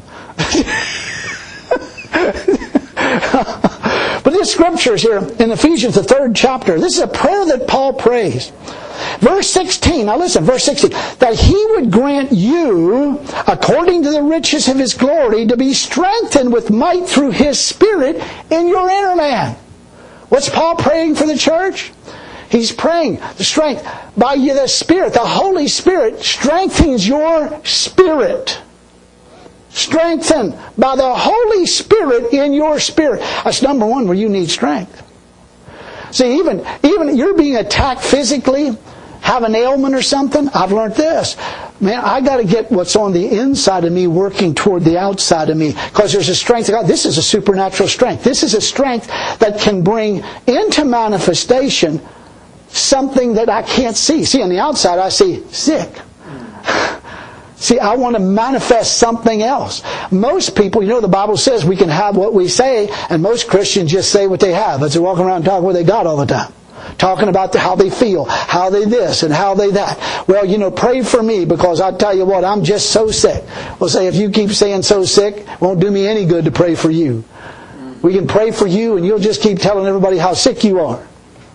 But this scripture is here in Ephesians, the third chapter. This is a prayer that Paul prays. Verse sixteen, now listen, verse sixteen. That He would grant you, according to the riches of His glory, to be strengthened with might through His Spirit in your inner man. What's Paul praying for the church? He's praying the strength by the Spirit. The Holy Spirit strengthens your spirit. Strengthened by the Holy Spirit in your spirit. That's number one where you need strength. See, even, even you're being attacked physically, have an ailment or something, I've learned this. Man, I got to get what's on the inside of me working toward the outside of me. Because there's a strength of God. This is a supernatural strength. This is a strength that can bring into manifestation something that I can't see. See, on the outside I see sick. See, I want to manifest something else. Most people, you know, the Bible says we can have what we say, and most Christians just say what they have. As they walk around and talk what they got all the time. Talking about the, how they feel, how they this, and how they that. Well, you know, pray for me, because I tell you what, I'm just so sick. Well, say, if you keep saying so sick, it won't do me any good to pray for you. We can pray for you and you'll just keep telling everybody how sick you are.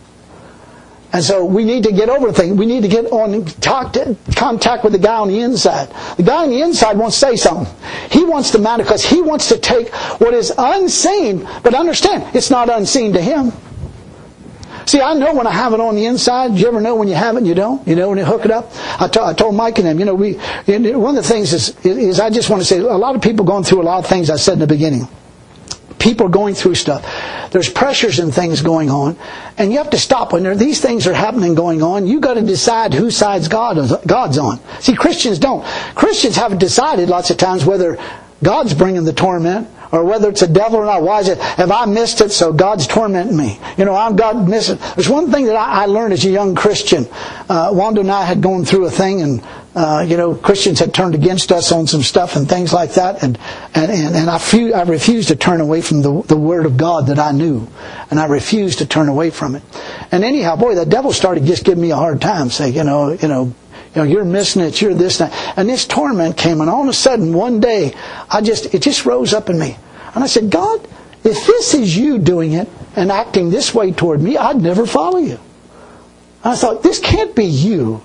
And so we need to get over the thing. We need to get on talk to, contact with the guy on the inside. The guy on the inside wants to say something. He wants to matter because he wants to take what is unseen. But understand, it's not unseen to him. See, I know when I have it on the inside. Do you ever know when you have it and you don't? You know when you hook it up? I, t- I told Mike and them, you know, we. one of the things is, is I just want to say, a lot of people going through a lot of things I said in the beginning. People are going through stuff. There's pressures and things going on. And you have to stop when there, these things are happening going on. You've got to decide whose side God is, God's on. See, Christians don't. Christians haven't decided lots of times whether God's bringing the torment or whether it's a devil or not. Why is it? Have I missed it, so God's tormenting me? You know, I'm God missing. There's one thing that I, I learned as a young Christian. Uh, Wanda and I had gone through a thing, and uh, you know, Christians had turned against us on some stuff and things like that, and and and, and I, few, I refused to turn away from the the Word of God that I knew, and I refused to turn away from it. And anyhow, boy, the devil started just giving me a hard time, saying, you know, you know. You know, you're missing it, you're this, that. And this torment came, and all of a sudden, one day, I just it just rose up in me. And I said, God, if this is you doing it and acting this way toward me, I'd never follow you. And I thought, this can't be you.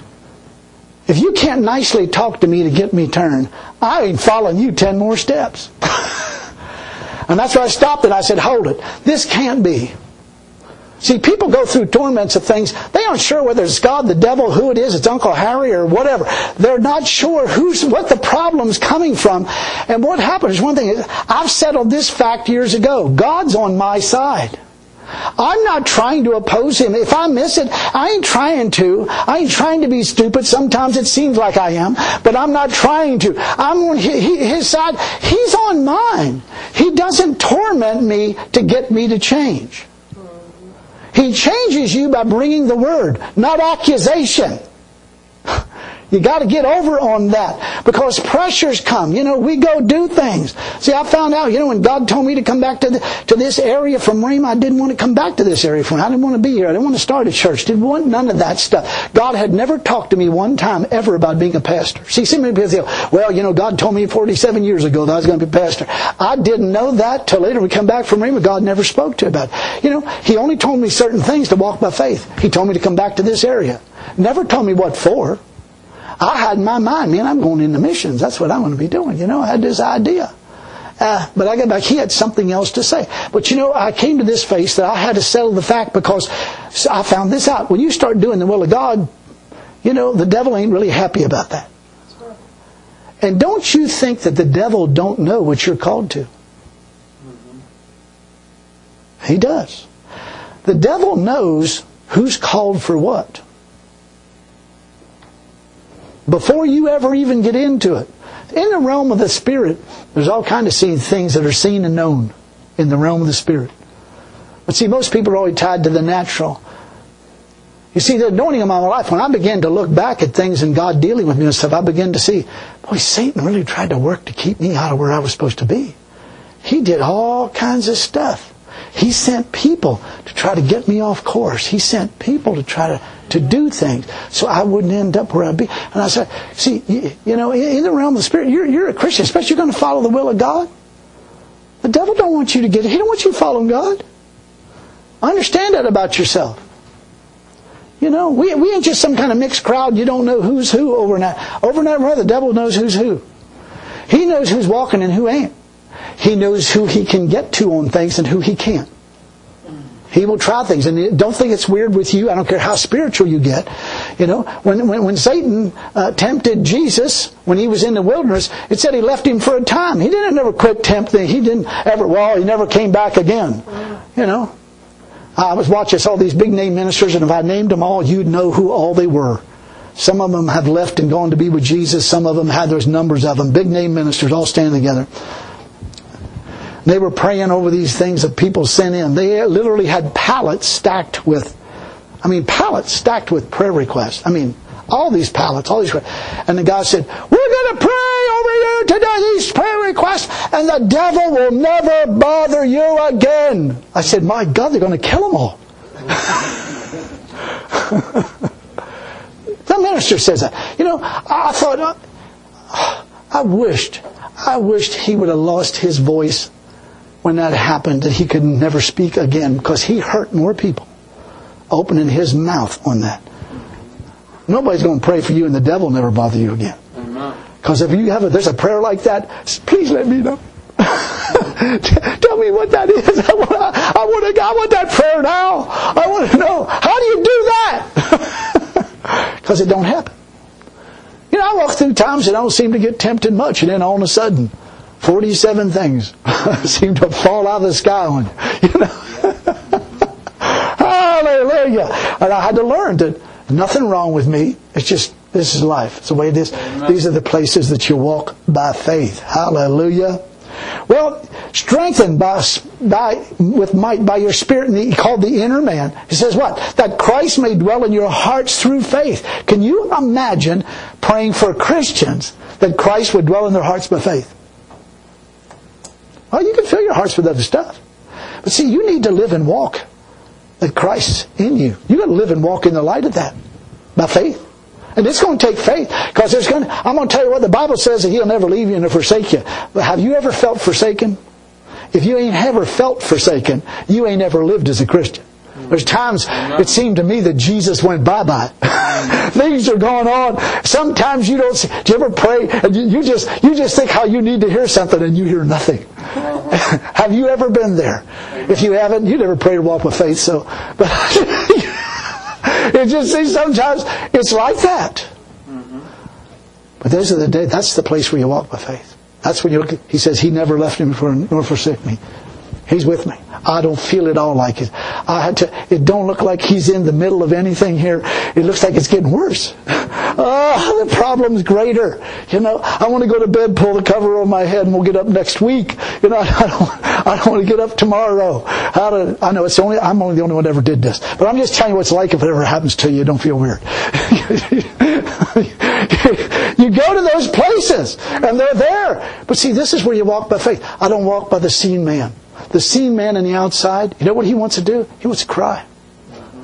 If you can't nicely talk to me to get me turned, I ain't following you ten more steps. And that's why I stopped it. I said, hold it. This can't be. See, people go through torments of things. They aren't sure whether it's God, the devil, who it is, it's Uncle Harry or whatever. They're not sure who's what the problem's coming from. And what happens, one thing is, I've settled this fact years ago. God's on my side. I'm not trying to oppose Him. If I miss it, I ain't trying to. I ain't trying to be stupid. Sometimes it seems like I am. But I'm not trying to. I'm on His side. He's on mine. He doesn't torment me to get me to change. He changes you by bringing the Word, not accusation. You got to get over on that because pressures come. You know, we go do things. See, I found out, you know, when God told me to come back to the, to this area from Rhema, I didn't want to come back to this area from. I didn't want to be here. I didn't want to start a church. Didn't want none of that stuff. God had never talked to me one time ever about being a pastor. See, so many people say, well, you know, God told me forty-seven years ago that I was going to be a pastor. I didn't know that till later. We come back from Rhema. God never spoke to me about it. You know, He only told me certain things to walk by faith. He told me to come back to this area. Never told me what for. I had in my mind, man, I'm going into missions. That's what I'm going to be doing. You know, I had this idea. Uh, but I got back, he had something else to say. But you know, I came to this phase that I had to settle the fact because I found this out. When you start doing the will of God, you know, the devil ain't really happy about that. And don't you think that the devil don't know what you're called to? He does. The devil knows who's called for what. Before you ever even get into it. In the realm of the Spirit, there's all kinds of seen things that are seen and known in the realm of the Spirit. But see, most people are always tied to the natural. You see, the anointing of my life, when I began to look back at things and God dealing with me and stuff, I began to see, boy, Satan really tried to work to keep me out of where I was supposed to be. He did all kinds of stuff. He sent people to try to get me off course. He sent people to try to, to do things so I wouldn't end up where I'd be. And I said, see, you, you know, in the realm of the Spirit, you're, you're a Christian, especially you're going to follow the will of God. The devil don't want you to get it. He don't want you following God. Understand that about yourself. You know, we, we ain't just some kind of mixed crowd. You don't know who's who overnight. Overnight, rather, the devil knows who's who. He knows who's walking and who ain't. He knows who he can get to on things and who he can't. He will try things. And don't think it's weird with you. I don't care how spiritual you get. You know, when when, when Satan uh, tempted Jesus when he was in the wilderness, it said he left him for a time. He didn't ever quit tempting. He didn't ever, well, he never came back again. You know. I was watching all these big name ministers, and if I named them all, you'd know who all they were. Some of them have left and gone to be with Jesus. Some of them had, there's numbers of them. Big name ministers all standing together. They were praying over these things that people sent in. They literally had pallets stacked with, I mean, pallets stacked with prayer requests. I mean, all these pallets, all these requests. And the guy said, we're going to pray over you today, these prayer requests, and the devil will never bother you again. I said, my God, they're going to kill them all. The minister says that. You know, I thought, I wished, I wished he would have lost his voice when that happened that he could never speak again because he hurt more people opening his mouth on that. Nobody's going to pray for you and the devil will never bother you again. Because if you have a, there's a prayer like that, please let me know. Tell me what that is. I want, I, want to, I want that prayer now. I want to know. How do you do that? Because it don't happen. You know, I walk through times that I don't seem to get tempted much, and then all of a sudden, forty-seven things seem to fall out of the sky on you. You know? Hallelujah. And I had to learn that nothing wrong with me. It's just, this is life. It's the way it is. Amen. These are the places that you walk by faith. Hallelujah. Well, strengthened by, by with might by your spirit, and called the inner man. He says what? That Christ may dwell in your hearts through faith. Can you imagine praying for Christians that Christ would dwell in their hearts by faith? Well, you can fill your hearts with other stuff. But see, you need to live and walk that Christ's in you. You've got to live and walk in the light of that by faith. And it's going to take faith, because there's going to, I'm going to tell you what the Bible says, that He'll never leave you and forsake you. But have you ever felt forsaken? If you ain't ever felt forsaken, you ain't ever lived as a Christian. There's times it seemed to me that Jesus went bye-bye. Things are going on. Sometimes you don't see, do you ever pray and you, you just you just think how you need to hear something and you hear nothing? Have you ever been there? If you haven't, you never prayed or walked with faith. So, but it just seems sometimes it's like that. But those are the days. That's the place where you walk by faith. That's when you look. He says, He never left me nor forsaken me. He's with me. I don't feel at all like it. I had to. It don't look like He's in the middle of anything here. It looks like it's getting worse. Oh, the problem's greater. You know, I want to go to bed, pull the cover over my head, and we'll get up next week. You know, I don't. I don't want to get up tomorrow. How to? I know it's only. I'm only the only one that ever did this. But I'm just telling you what it's like if it ever happens to you. Don't feel weird. You go to those places, and they're there. But see, this is where you walk by faith. I don't walk by the seen man. The seen man on the outside, you know what he wants to do? He wants to cry. Mm-hmm.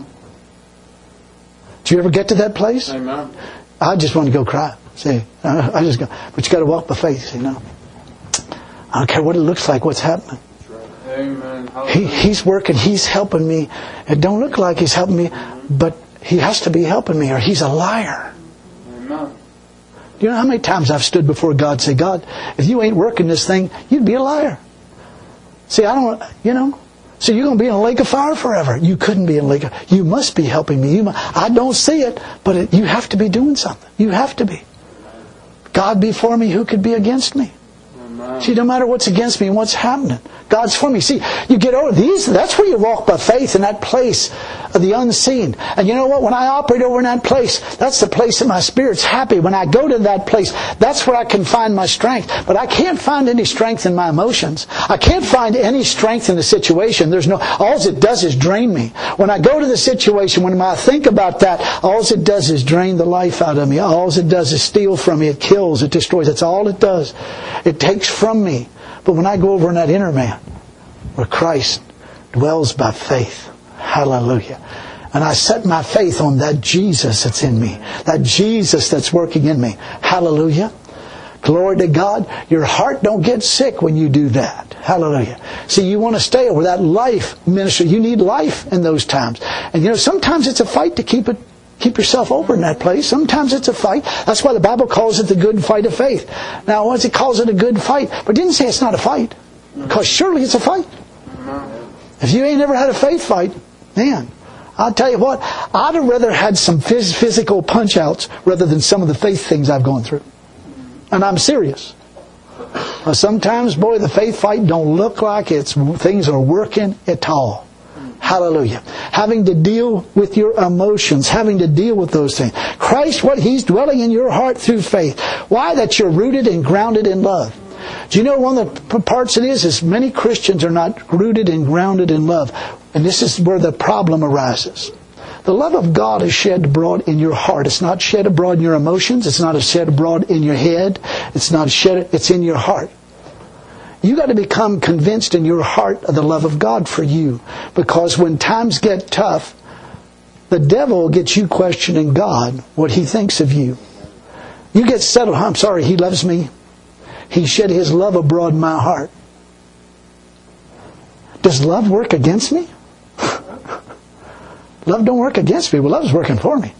Do you ever get to that place? Amen. I just want to go cry. See, I just go. But you got to walk by faith. See, no. I don't care what it looks like. What's happening? Right. Amen. He, he's working. He's helping me. It don't look like He's helping me, mm-hmm. but He has to be helping me, or He's a liar. Amen. Do you know how many times I've stood before God and say, God, if you ain't working this thing, you'd be a liar. See, I don't, you know, so you're going to be in a lake of fire forever. You couldn't be in a lake of fire. You must be helping me. You must, I don't see it, but it, you have to be doing something. You have to be. God be for me, who could be against me? Amen. See, no matter what's against me and what's happening, God's for me. See, you get over these, that's where you walk by faith, in that place of the unseen. And you know what? When I operate over in that place, that's the place that my spirit's happy. When I go to that place, that's where I can find my strength. But I can't find any strength in my emotions. I can't find any strength in the situation. There's no, all it does is drain me. When I go to the situation, when I think about that, all it does is drain the life out of me. All it does is steal from me. It kills, it destroys. That's all it does. It takes from me. But when I go over in that inner man, where Christ dwells by faith, hallelujah, and I set my faith on that Jesus that's in me, that Jesus that's working in me, hallelujah, glory to God. Your heart don't get sick when you do that, hallelujah. See, you want to stay over that life ministry. You need life in those times. And you know, sometimes it's a fight to keep it Keep yourself over in that place. Sometimes it's a fight. That's why the Bible calls it the good fight of faith. Now, once it calls it a good fight, but it didn't say it's not a fight. Because surely it's a fight. If you ain't ever had a faith fight, man, I'll tell you what, I'd have rather had some phys- physical punch-outs rather than some of the faith things I've gone through. And I'm serious. But sometimes, boy, the faith fight don't look like it's things are working at all. Hallelujah. Having to deal with your emotions, having to deal with those things. Christ, what He's dwelling in your heart through faith. Why? That you're rooted and grounded in love. Do you know one of the parts it is, is many Christians are not rooted and grounded in love. And this is where the problem arises. The love of God is shed abroad in your heart. It's not shed abroad in your emotions. It's not shed abroad in your head. It's not shed, it's in your heart. You got to become convinced in your heart of the love of God for you. Because when times get tough, the devil gets you questioning God, what He thinks of you. You get settled, I'm sorry, He loves me. He shed His love abroad in my heart. Does love work against me? Love don't work against me, but love's working for me.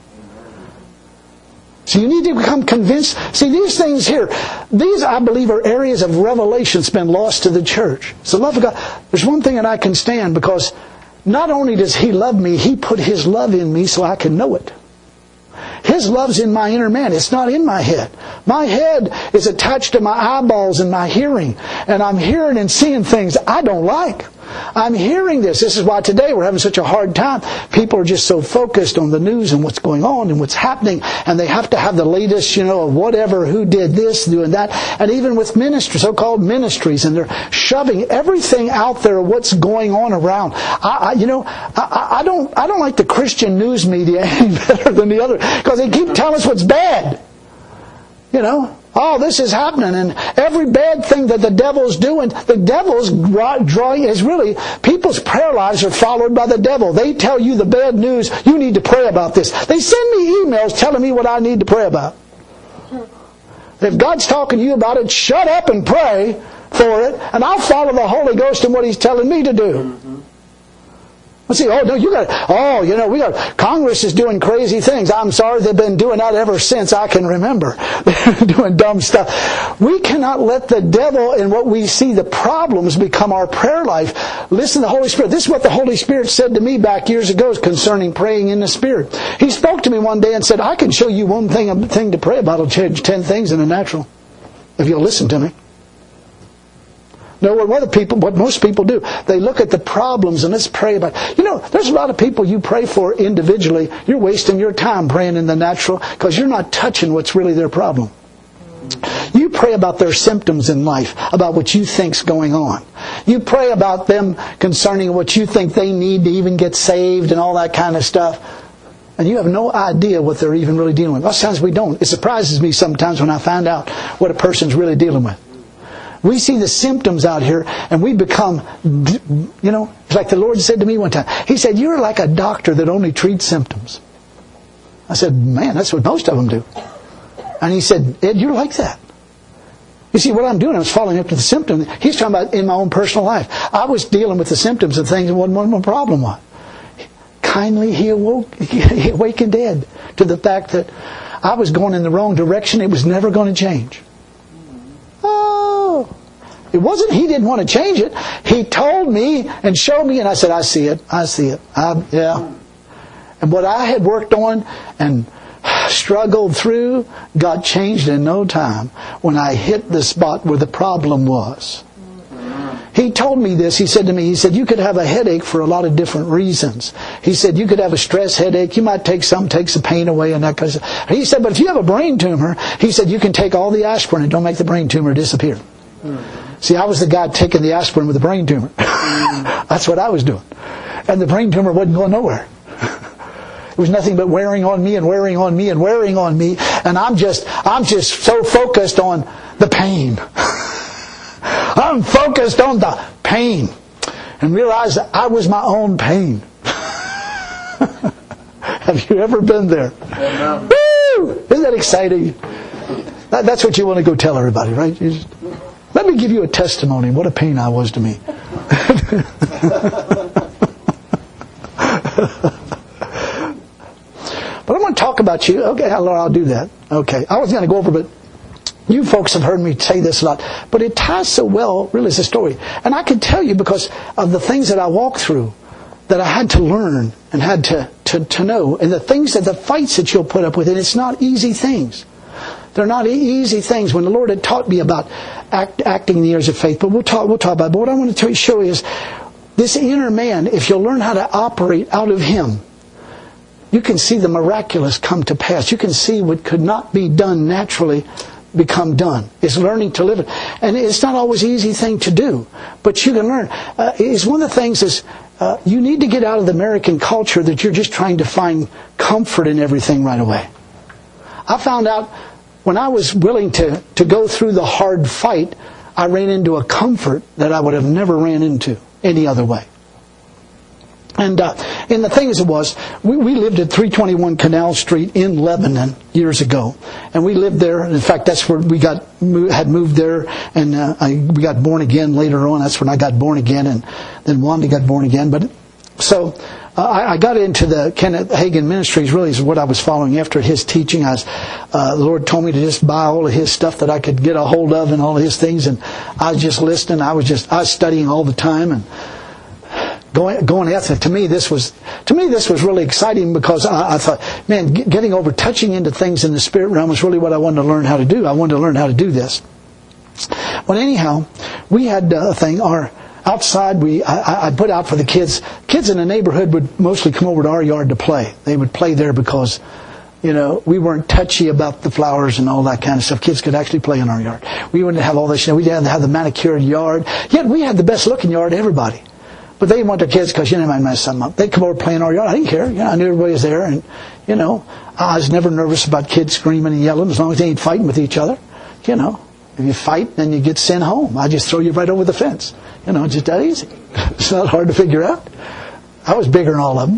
So you need to become convinced. See, these things here, these, I believe, are areas of revelation that's been lost to the church. So love of God. There's one thing that I can stand, because not only does He love me, He put His love in me so I can know it. His love's in my inner man. It's not in my head. My head is attached to my eyeballs and my hearing. And I'm hearing and seeing things I don't like. I'm hearing this. This is why today we're having such a hard time. People are just so focused on the news and what's going on and what's happening. And they have to have the latest, you know, of whatever, who did this, doing that. And even with ministries, so-called ministries, and they're shoving everything out there of what's going on around. I, I you know, I, I don't, I don't like the Christian news media any better than the other, because they keep telling us what's bad. You know, oh, this is happening, and every bad thing that the devil's doing, the devil's drawing is really, people's prayer lives are followed by the devil. They tell you the bad news, you need to pray about this. They send me emails telling me what I need to pray about. If God's talking to you about it, shut up and pray for it, and I'll follow the Holy Ghost in what He's telling me to do. Let's see, oh, no, you got, oh, you know, we got, Congress is doing crazy things. I'm sorry, they've been doing that ever since I can remember. They're doing dumb stuff. We cannot let the devil and what we see, the problems, become our prayer life. Listen to the Holy Spirit. This is what the Holy Spirit said to me back years ago concerning praying in the Spirit. He spoke to me one day and said, I can show you one thing, a thing to pray about. It'll change ten things in the natural, if you'll listen to me. No, what other people, what most people do, they look at the problems and let's pray about it. You know, there's a lot of people you pray for individually. You're wasting your time praying in the natural, because you're not touching what's really their problem. You pray about their symptoms in life, about what you think's going on. You pray about them concerning what you think they need to even get saved and all that kind of stuff. And you have no idea what they're even really dealing with. Lots of times we don't. It surprises me sometimes when I find out what a person's really dealing with. We see the symptoms out here, and we become, you know, it's like the Lord said to me one time. He said, you're like a doctor that only treats symptoms. I said, man, that's what most of them do. And He said, Ed, you're like that. You see, what I'm doing, I was following up to the symptoms. He's talking about in my own personal life. I was dealing with the symptoms of things, and what my problem was. Kindly, He awoke, He awakened Ed to the fact that I was going in the wrong direction. It was never going to change. Oh, it wasn't He didn't want to change it. He told me and showed me, and I said, I see it. I see it. I, yeah. And what I had worked on and struggled through got changed in no time when I hit the spot where the problem was. He told me this. He said to me, he said, you could have a headache for a lot of different reasons. He said, you could have a stress headache. You might take some, takes the pain away and that kind of stuff. He said, but if you have a brain tumor, he said, you can take all the aspirin and don't make the brain tumor disappear. Mm. See, I was the guy taking the aspirin with the brain tumor. Mm. That's what I was doing. And the brain tumor wasn't going nowhere. It was nothing but wearing on me and wearing on me and wearing on me. And I'm just, I'm just so focused on the pain. I'm focused on the pain and realized that I was my own pain. Have you ever been there? Amen. Woo! Isn't that exciting? That, that's what you want to go tell everybody, right? You just, let me give you a testimony. What a pain I was to me. But I want to talk about you. Okay, Lord, I'll do that. Okay, I was going to go over, but you folks have heard me say this a lot, but it ties so well, really, as a story. And I can tell you because of the things that I walked through, that I had to learn and had to, to, to know, and the things that the fights that you'll put up with, and it's not easy things. They're not easy things. When the Lord had taught me about act, acting in the areas of faith, but we'll talk, we'll talk about it. But what I want to tell you, show you is this inner man, if you'll learn how to operate out of him, you can see the miraculous come to pass. You can see what could not be done naturally become done. It's learning to live it. And it's not always an easy thing to do, but you can learn. Uh, it's one of the things is uh, you need to get out of the American culture that you're just trying to find comfort in everything right away. I found out when I was willing to, to go through the hard fight, I ran into a comfort that I would have never ran into any other way. And uh, And the thing is, it was, we, we lived at three twenty-one Canal Street in Lebanon years ago. And we lived there. In fact, that's where we got had moved there. And uh, I, we got born again later on. That's when I got born again. And then Wanda got born again. But so uh, I, I got into the Kenneth Hagin Ministries, really is what I was following after his teaching. I was, uh, the Lord told me to just buy all of his stuff that I could get a hold of and all of his things. And I was just listening. I was just, I was studying all the time. And Going, going after it. To me, this was to me this was really exciting because I, I thought, man, getting over touching into things in the spirit realm is really what I wanted to learn how to do. I wanted to learn how to do this. But anyhow, we had a thing. Our outside, we I, I put out for the kids. Kids in the neighborhood would mostly come over to our yard to play. They would play there because, you know, we weren't touchy about the flowers and all that kind of stuff. Kids could actually play in our yard. We wouldn't have all this. You know, we didn't have the manicured yard. Yet we had the best looking yard to everybody. But they didn't want their kids because you know, they might mess something up. They'd come over playing our yard. I didn't care. You know, I knew everybody was there. And, you know, I was never nervous about kids screaming and yelling as long as they ain't fighting with each other. You know, if you fight, then you get sent home. I just throw you right over the fence. You know, it's just that easy. It's not hard to figure out. I was bigger than all of them.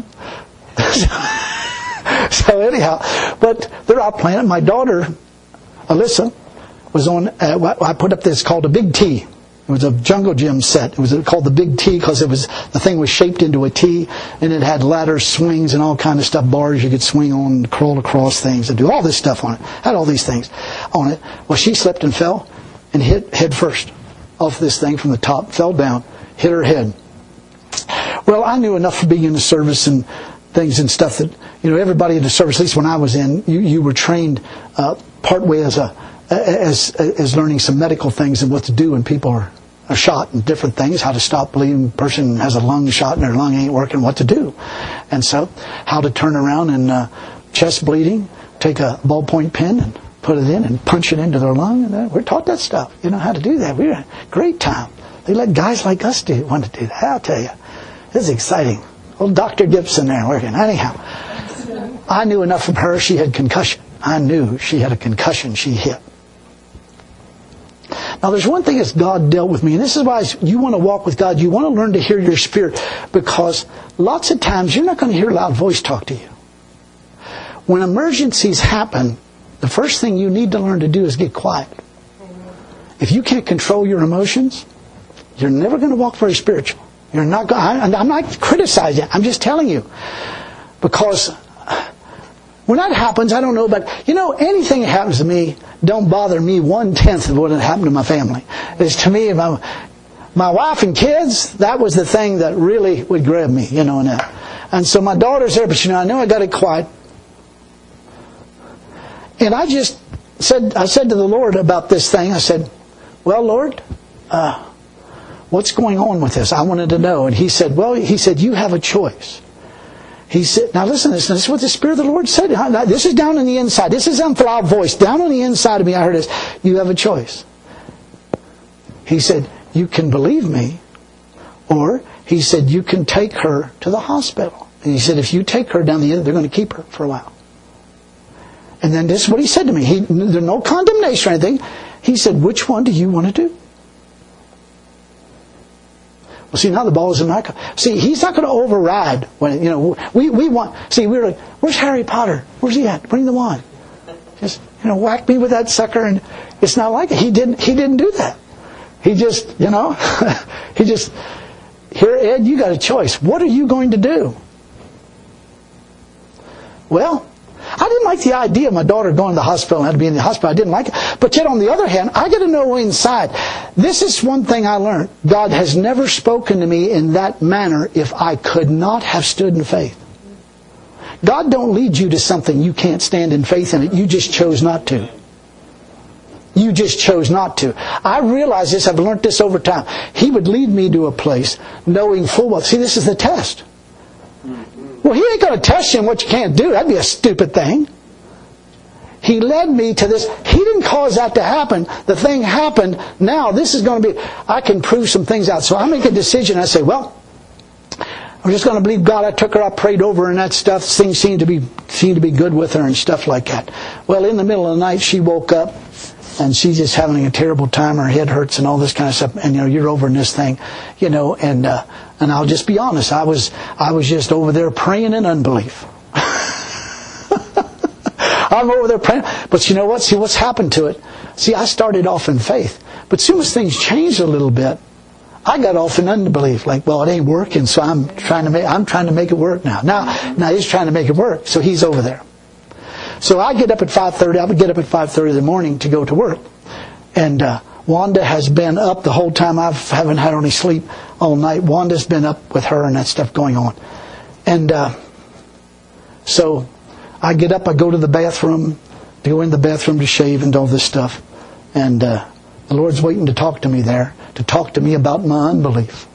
So anyhow, but they're out playing. My daughter, Alyssa, was on, uh, I put up this called a Big T. It was a Jungle Gym set. It was called the Big T because it was the thing was shaped into a T, and it had ladders, swings, and all kind of stuff, bars you could swing on, crawl across things, and do all this stuff on it. Had all these things on it. Well, she slipped and fell and hit head first off this thing from the top, fell down, hit her head. Well, I knew enough for being in the service and things and stuff that, you know, everybody in the service, at least when I was in, you, you were trained uh, partway as a as as learning some medical things and what to do when people are, are shot and different things, how to stop bleeding. Person has a lung shot and their lung ain't working, what to do. And so, how to turn around and uh, chest bleeding, take a ballpoint pen and put it in and punch it into their lung. And uh, we're taught that stuff. You know how to do that. We had a great time. They let guys like us do want to do that. I'll tell you, this is exciting. Old Doctor Gibson there working. Anyhow, I knew enough from her. She had concussion. I knew she had a concussion. She hit. Now, there's one thing that's God dealt with me, and this is why you want to walk with God. You want to learn to hear your spirit, because lots of times you're not going to hear a loud voice talk to you. When emergencies happen, the first thing you need to learn to do is get quiet. If you can't control your emotions, you're never going to walk very spiritual. You're not. I'm not criticizing. I'm just telling you, because when that happens, I don't know, but you know, anything that happens to me don't bother me one tenth of what had happened to my family. It's to me, my, my wife and kids, that was the thing that really would grab me, you know, and that. And so my daughter's there, but you know, I know I got it quiet. And I just said, I said to the Lord about this thing, I said, well, Lord, uh, what's going on with this? I wanted to know. And He said, well, He said, you have a choice. He said, now listen to this. This is what the Spirit of the Lord said. This is down on the inside. This is a loud voice. Down on the inside of me, I heard this. You have a choice. He said, you can believe me. Or, He said, you can take her to the hospital. And He said, if you take her down the end, they're going to keep her for a while. And then this is what He said to me. He, there's no condemnation or anything. He said, which one do you want to do? Well, see, now the ball is in my court. See, He's not going to override when, you know, we, we want, see, we were like, where's Harry Potter? Where's he at? Bring the wand. Just, you know, whack me with that sucker. And it's not like it. He didn't, he didn't do that. He just, you know, he just, here, Ed, you got a choice. What are you going to do? Well, I didn't like the idea of my daughter going to the hospital and had to be in the hospital. I didn't like it. But yet on the other hand, I got to know inside. This is one thing I learned. God has never spoken to me in that manner if I could not have stood in faith. God don't lead you to something you can't stand in faith in it. You just chose not to. You just chose not to. I realize this. I've learned this over time. He would lead me to a place knowing full well. See, this is the test. Well, He ain't going to test you in what you can't do. That'd be a stupid thing. He led me to this. He didn't cause that to happen. The thing happened. Now, this is going to be, I can prove some things out. So I make a decision. I say, well, I'm just going to believe God. I took her, I prayed over her and that stuff. Things seemed to be seemed to be good with her and stuff like that. Well, in the middle of the night, she woke up and she's just having a terrible time. Her head hurts and all this kind of stuff. And you know, you're over in this thing, you know. And uh, and I'll just be honest. I was I was just over there praying in unbelief. I'm over there praying, but you know what? See what's happened to it. See, I started off in faith, but as soon as things changed a little bit, I got off in unbelief. Like, well, it ain't working, so I'm trying to make I'm trying to make it work now. Now, now he's trying to make it work, so he's over there. So I get up at five thirty. I would get up at five thirty in the morning to go to work. And uh, Wanda has been up the whole time. I haven't had any sleep all night. Wanda's been up with her and that stuff going on. And uh, so I get up, I go to the bathroom, to go in the bathroom to shave and all this stuff. And uh, the Lord's waiting to talk to me there, to talk to me about my unbelief.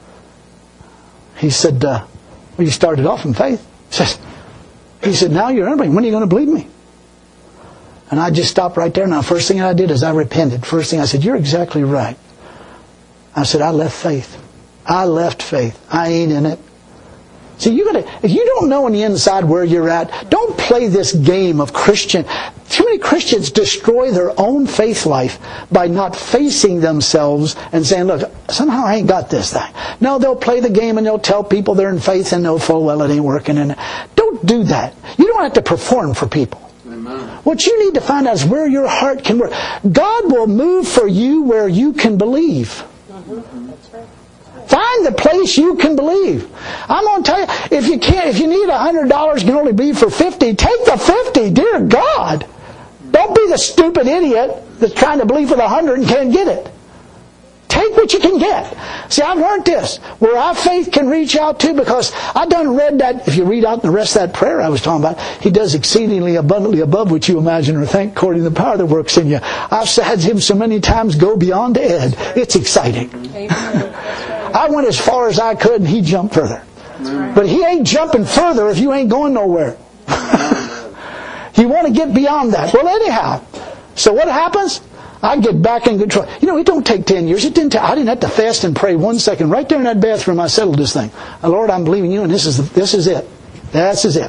He said, uh, well, you started off in faith. He says, He said, now you're unbelieving. When are you going to believe me? And I just stopped right there. Now, first thing I did is I repented. First thing I said, you're exactly right. I said, I left faith. I left faith. I ain't in it. See, you gotta, if you don't know on the inside where you're at, don't play this game of Christian. Too many Christians destroy their own faith life by not facing themselves and saying, look, somehow I ain't got this thing. No, they'll play the game and they'll tell people they're in faith and know full well it ain't working. And don't do that. You don't have to perform for people. Amen. What you need to find out is where your heart can work. God will move for you where you can believe. Mm-hmm. That's right. Find the place you can believe. I'm going to tell you, if you can't, if you need a hundred dollars, can only be for fifty. Take the fifty, dear God. Don't be the stupid idiot that's trying to believe for the hundred and can't get it. Take what you can get. See, I've learned this, where our faith can reach out to, because I done read that. If you read out the rest of that prayer I was talking about, He does exceedingly abundantly above what you imagine or think, according to the power that works in you. I've had Him so many times go beyond Ed. It's exciting. I went as far as I could and He jumped further. But He ain't jumping further if you ain't going nowhere. You want to get beyond that. Well, anyhow, so what happens? I get back in control. You know, it don't take ten years. It didn't take, I didn't have to fast and pray one second. Right there in that bathroom, I settled this thing. Lord, I'm believing You, and this is this is it. This is it.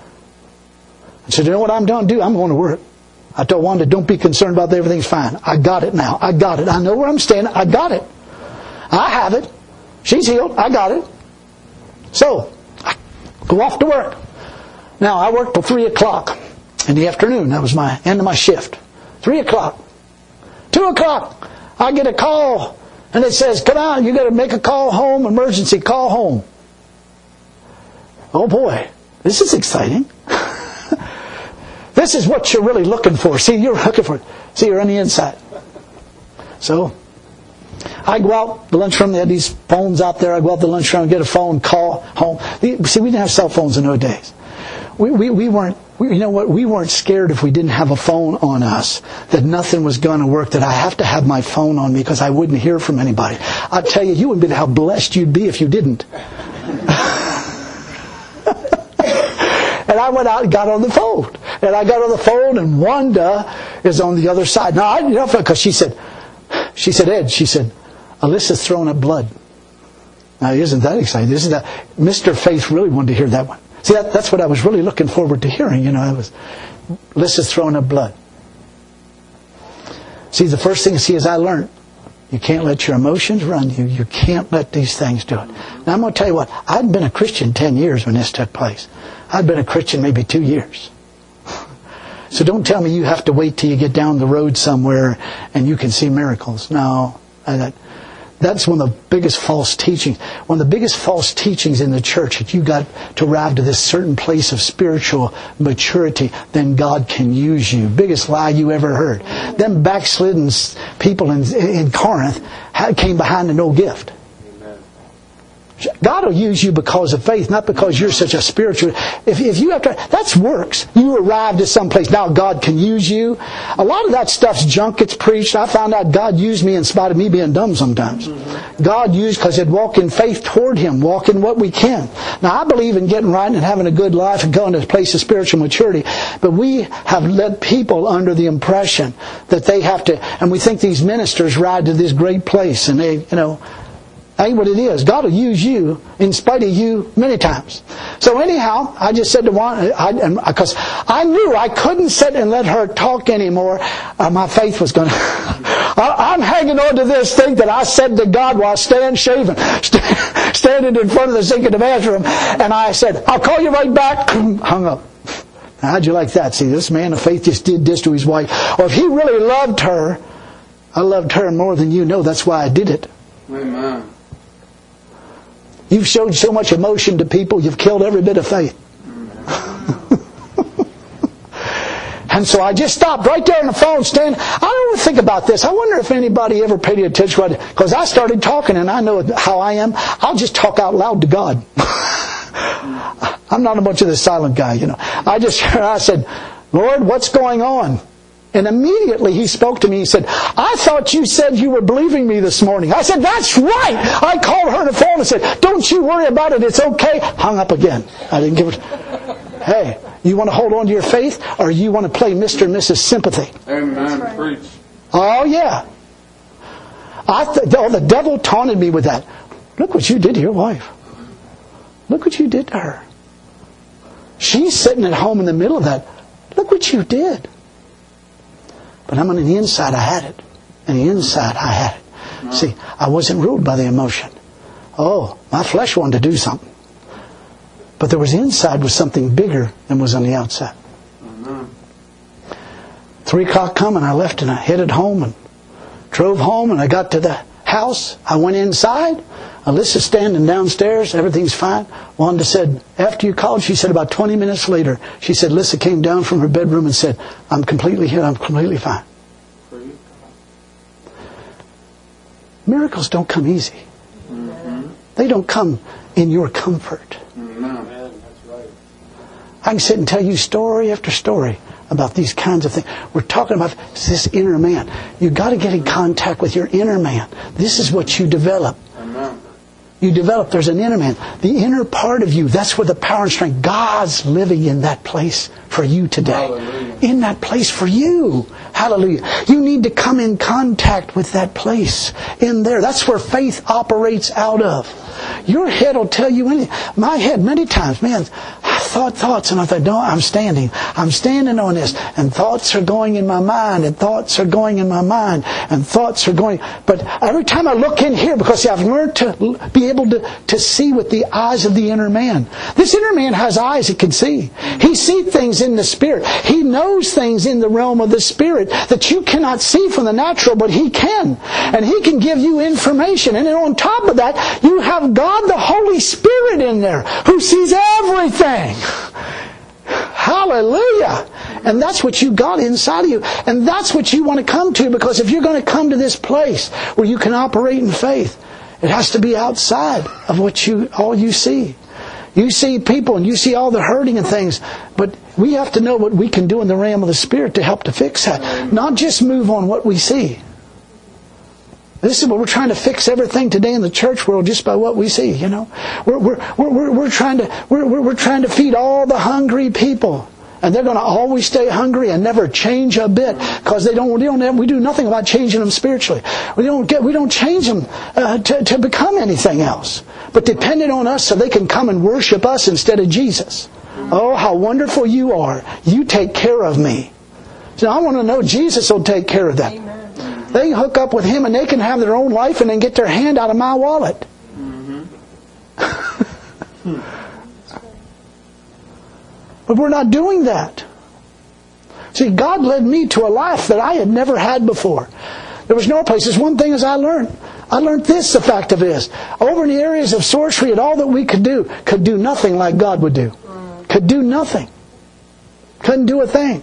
I said, you know what I'm going to do? I'm going to work. I told Wanda, don't be concerned about that. Everything's fine. I got it now. I got it. I know where I'm standing. I got it. I have it. She's healed. I got it. So, I go off to work. Now, I worked till three o'clock in the afternoon. That was my end of my shift. three o'clock. two o'clock, I get a call, and it says, come on, you got to make a call home, emergency, call home. Oh boy, this is exciting. This is what you're really looking for. See, you're looking for it. See, you're on the inside. So, I go out the lunchroom. They had these phones out there. I go out the lunchroom and get a phone, call home. See, we didn't have cell phones in those days. We we, we weren't. We, you know what? We weren't scared if we didn't have a phone on us that nothing was going to work. That I have to have my phone on me because I wouldn't hear from anybody. I tell you, you wouldn't be how blessed you'd be if you didn't. And I went out and got on the phone. And I got on the phone, and Wanda is on the other side. Now I, you know, because she said, she said, Ed, she said, Alyssa's throwing up blood. Now, isn't that exciting? Isn't that Mister Faith really wanted to hear that one? See, that, that's what I was really looking forward to hearing. You know, I was, Alyssa's throwing up blood. See, the first thing, see, is I learned, you can't let your emotions run you. You can't let these things do it. Now, I'm going to tell you what, I'd been a Christian ten years when this took place. I'd been a Christian maybe two years. So don't tell me you have to wait till you get down the road somewhere and you can see miracles. No, that, that's one of the biggest false teachings. One of the biggest false teachings in the church, that you got to arrive to this certain place of spiritual maturity, then God can use you. Biggest lie you ever heard. Them backslidden people in, in Corinth came behind an old gift. God will use you because of faith, not because you're such a spiritual. If, if you have to, that's works. You arrived at some place. Now God can use you. A lot of that stuff's junk gets preached. I found out God used me in spite of me being dumb sometimes. Mm-hmm. God used because I'd walk in faith toward Him, walk in what we can. Now I believe in getting right and having a good life and going to a place of spiritual maturity. But we have led people under the impression that they have to, and we think these ministers ride to this great place, and they, you know. Ain't what it is. God will use you in spite of you many times. So anyhow, I just said to one, because I, I knew I couldn't sit and let her talk anymore. uh, my faith was going to... I'm hanging on to this thing that I said to God while I stand shaving, st- standing in front of the sink in the bathroom, and I said, I'll call you right back. Hung up. Now, how'd you like that? See, this man of faith just did this to his wife. Or if he really loved her, I loved her more than you know. That's why I did it. Amen. You've showed so much emotion to people, you've killed every bit of faith. And so I just stopped right there on the phone stand. I don't ever think about this. I wonder if anybody ever paid attention. Because I started talking, and I know how I am. I'll just talk out loud to God. I'm not a bunch of this silent guy, you know. I just, I said, Lord, what's going on? And immediately He spoke to me. He said, I thought you said you were believing me this morning. I said, that's right. I called her on the phone and said, don't you worry about it. It's okay. Hung up again. I didn't give it. Hey, you want to hold on to your faith, or you want to play Mister and Missus Sympathy? Amen. Right. Preach. Oh, yeah. I th- oh, the devil taunted me with that. Look what you did to your wife. Look what you did to her. She's sitting at home in the middle of that. Look what you did. But I'm on the inside, I had it. On the inside, I had it. No. See, I wasn't ruled by the emotion. Oh, my flesh wanted to do something. But there was inside was something bigger than was on the outside. Mm-hmm. Three o'clock come and I left and I headed home and drove home and I got to the house. I went inside. Alyssa's standing downstairs. Everything's fine. Wanda said, after you called, she said about twenty minutes later, she said, Alyssa came down from her bedroom and said, I'm completely healed. I'm completely fine. Miracles don't come easy. Mm-hmm. They don't come in your comfort. I can sit and tell you story after story about these kinds of things. We're talking about this inner man. You've got to get in contact with your inner man. This is what you develop. Amen. You develop, there's an inner man. The inner part of you, that's where the power and strength, God's living in that place for you today. Hallelujah. In that place for you. Hallelujah. You need to come in contact with that place in there. That's where faith operates out of. Your head will tell you anything. My head, many times, man, I thought thoughts and I thought, no, I'm standing. I'm standing on this. And thoughts are going in my mind. And thoughts are going in my mind. And thoughts are going. But every time I look in here, because see, I've learned to be able to, to see with the eyes of the inner man. This inner man has eyes he can see. He sees things in the Spirit. He knows things in the realm of the Spirit that you cannot see from the natural, but he can. And he can give you information. And then on top of that, you have God the Holy Spirit in there who sees everything. Hallelujah. And that's what you got inside of you. And that's what you want to come to, because if you're going to come to this place where you can operate in faith, it has to be outside of what you all you see. You see people and you see all the hurting and things, but we have to know what we can do in the realm of the Spirit to help to fix that. Not just move on what we see. This is what we're trying to fix everything today in the church world just by what we see. You know, we're we're we're we're trying to we're we're, we're trying to feed all the hungry people, and they're going to always stay hungry and never change a bit because they don't. We don't. Have, we do nothing about changing them spiritually. We don't get. We don't change them uh, to to become anything else, but dependent on us so they can come and worship us instead of Jesus. Oh, how wonderful you are! You take care of me. So I want to know Jesus will take care of that. Amen. They can hook up with Him and they can have their own life and then get their hand out of my wallet. Mm-hmm. But we're not doing that. See, God led me to a life that I had never had before. There was no place. There's one thing as I learned. I learned this, the fact of is. Over in the areas of sorcery and all that we could do, could do nothing like God would do. Could do nothing. Couldn't do a thing.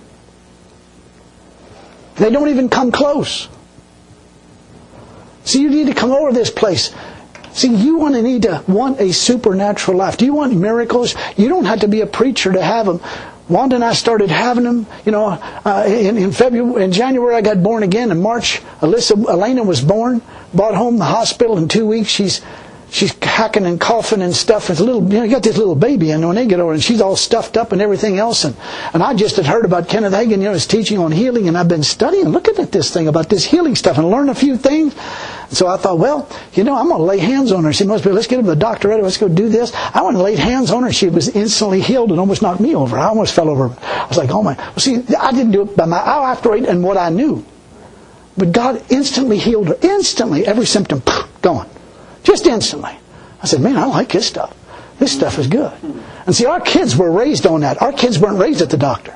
They don't even come close. See, you need to come over this place. See, you want to need to want a supernatural life. Do you want miracles? You don't have to be a preacher to have them. Wanda and I started having them. You know, uh, in, in February, in January, I got born again. In March, Alyssa, Elena was born. Brought home the hospital in two weeks. She's she's hacking and coughing and stuff. It's a little, you know, you got this little baby, and when they get over, and she's all stuffed up and everything else. And, and I just had heard about Kenneth Hagin, you know, his teaching on healing, and I've been studying, looking at this thing about this healing stuff and learning a few things. So I thought, well, you know, I'm going to lay hands on her. She must be, let's get her to the doctor ready. Let's go do this. I went and laid hands on her. She was instantly healed and almost knocked me over. I almost fell over. I was like, oh my. Well, see, I didn't do it by my, I operate in what I knew. But God instantly healed her. Instantly. Every symptom, gone. Just instantly. I said, man, I like this stuff. This stuff is good. And see, our kids were raised on that. Our kids weren't raised at the doctor.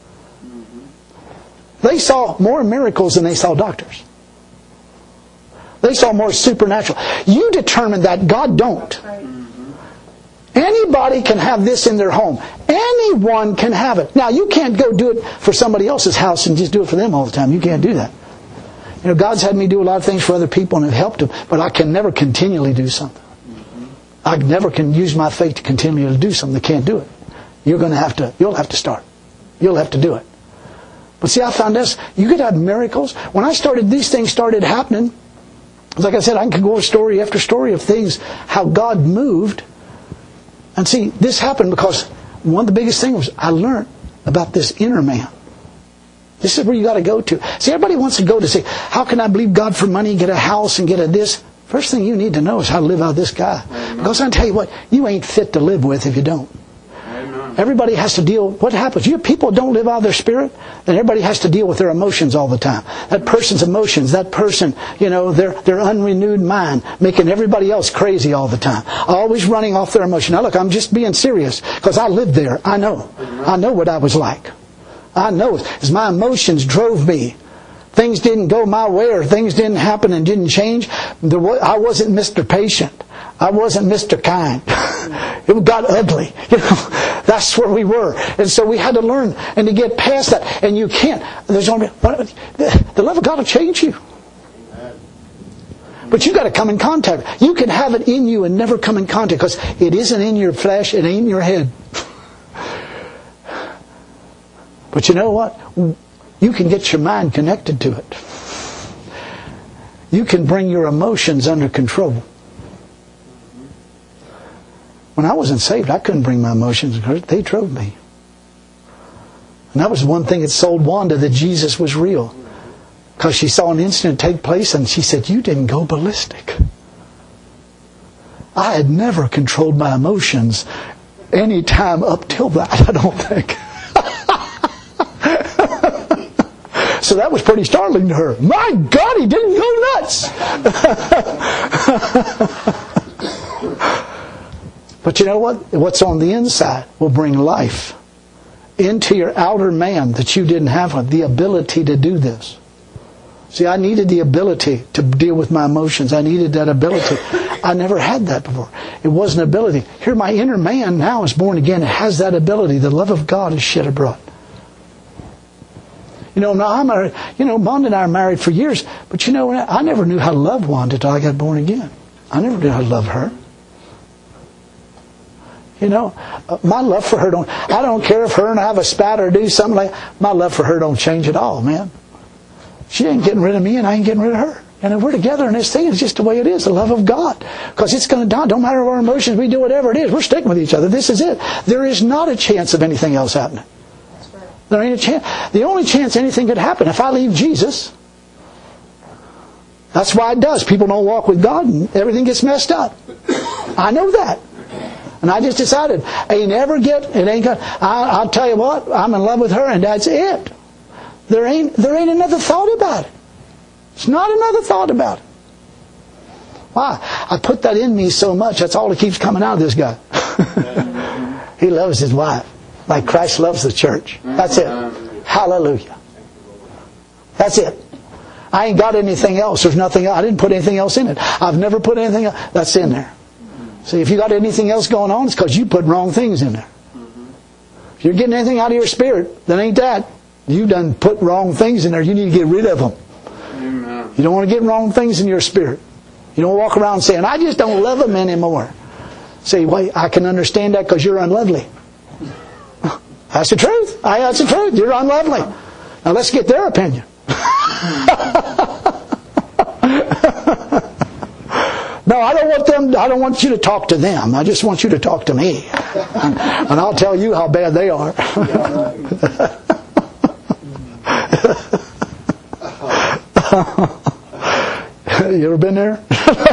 They saw more miracles than they saw doctors. They saw more supernatural. You determine that. God don't. Anybody can have this in their home. Anyone can have it. Now, you can't go do it for somebody else's house and just do it for them all the time. You can't do that. You know, God's had me do a lot of things for other people and have helped them, but I can never continually do something. I never can use my faith to continually do something. They can't do it. You're going to have to, you'll have to start. You'll have to do it. But see, I found this, you could have miracles. When I started, these things started happening. Like I said, I can go over story after story of things, how God moved. And see, this happened because one of the biggest things was I learned about this inner man. This is where you got to go to. See, everybody wants to go to say, how can I believe God for money, get a house and get a this? First thing you need to know is how to live out this guy. Amen. Because I tell you what, you ain't fit to live with if you don't. Amen. Everybody has to deal, what happens? You people don't live out of their spirit, then everybody has to deal with their emotions all the time. That person's emotions, that person, you know, their, their unrenewed mind, making everybody else crazy all the time. Always running off their emotion. Now look, I'm just being serious, because I lived there. I know. Amen. I know what I was like. I know it. As my emotions drove me. Things didn't go my way, or things didn't happen and didn't change. I wasn't Mister Patient. I wasn't Mister Kind. It got ugly. You know, that's where we were. And so we had to learn and to get past that. And you can't. There's only the love of God will change you. But you got to come in contact. You can have it in you and never come in contact, because it isn't in your flesh. It ain't in your head. But you know what? You can get your mind connected to it. You can bring your emotions under control. When I wasn't saved, I couldn't bring my emotions. They drove me. And that was one thing that sold Wanda that Jesus was real. Because she saw an incident take place and she said, you didn't go ballistic. I had never controlled my emotions any time up till that, I don't think. So that was pretty startling to her. My God, he didn't go nuts. But you know what? What's on the inside will bring life into your outer man that you didn't have the ability to do this. See, I needed the ability to deal with my emotions. I needed that ability. I never had that before. It wasn't an ability. Here, my inner man now is born again. It has that ability. The love of God is shed abroad. You know, now I'm married, you know, Wanda and I are married for years, but you know, I never knew how to love Wanda until I got born again. I never knew how to love her. You know, my love for her don't, I don't care if her and I have a spat or do something like that. My love for her don't change at all, man. She ain't getting rid of me and I ain't getting rid of her. And if we're together in this thing, it's just the way it is, the love of God. Because it's going to die. Don't matter our emotions, we do whatever it is. We're sticking with each other. This is it. There is not a chance of anything else happening. There ain't a chance. The only chance anything could happen if I leave Jesus. That's why it does. People don't walk with God and everything gets messed up. I know that. And I just decided, I ain't ever get, it ain't gonna, I, I'll tell you what, I'm in love with her and that's it. There ain't, there ain't another thought about it. It's not another thought about it. Why? I put that in me so much, that's all that keeps coming out of this guy. He loves his wife. Like Christ loves the church. That's it. Hallelujah. That's it. I ain't got anything else. There's nothing else. I didn't put anything else in it. I've never put anything else. That's in there. See, if you got anything else going on, it's because you put wrong things in there. If you're getting anything out of your spirit, then ain't that. You done put wrong things in there. You need to get rid of them. Amen. You don't want to get wrong things in your spirit. You don't walk around saying, I just don't love them anymore. Say, wait, I can understand that because you're unlovely. That's the truth. I, that's the truth. You're unlovely. Now let's get their opinion. No, I don't want them. I don't want you to talk to them. I just want you to talk to me, and, and I'll tell you how bad they are. You ever been there?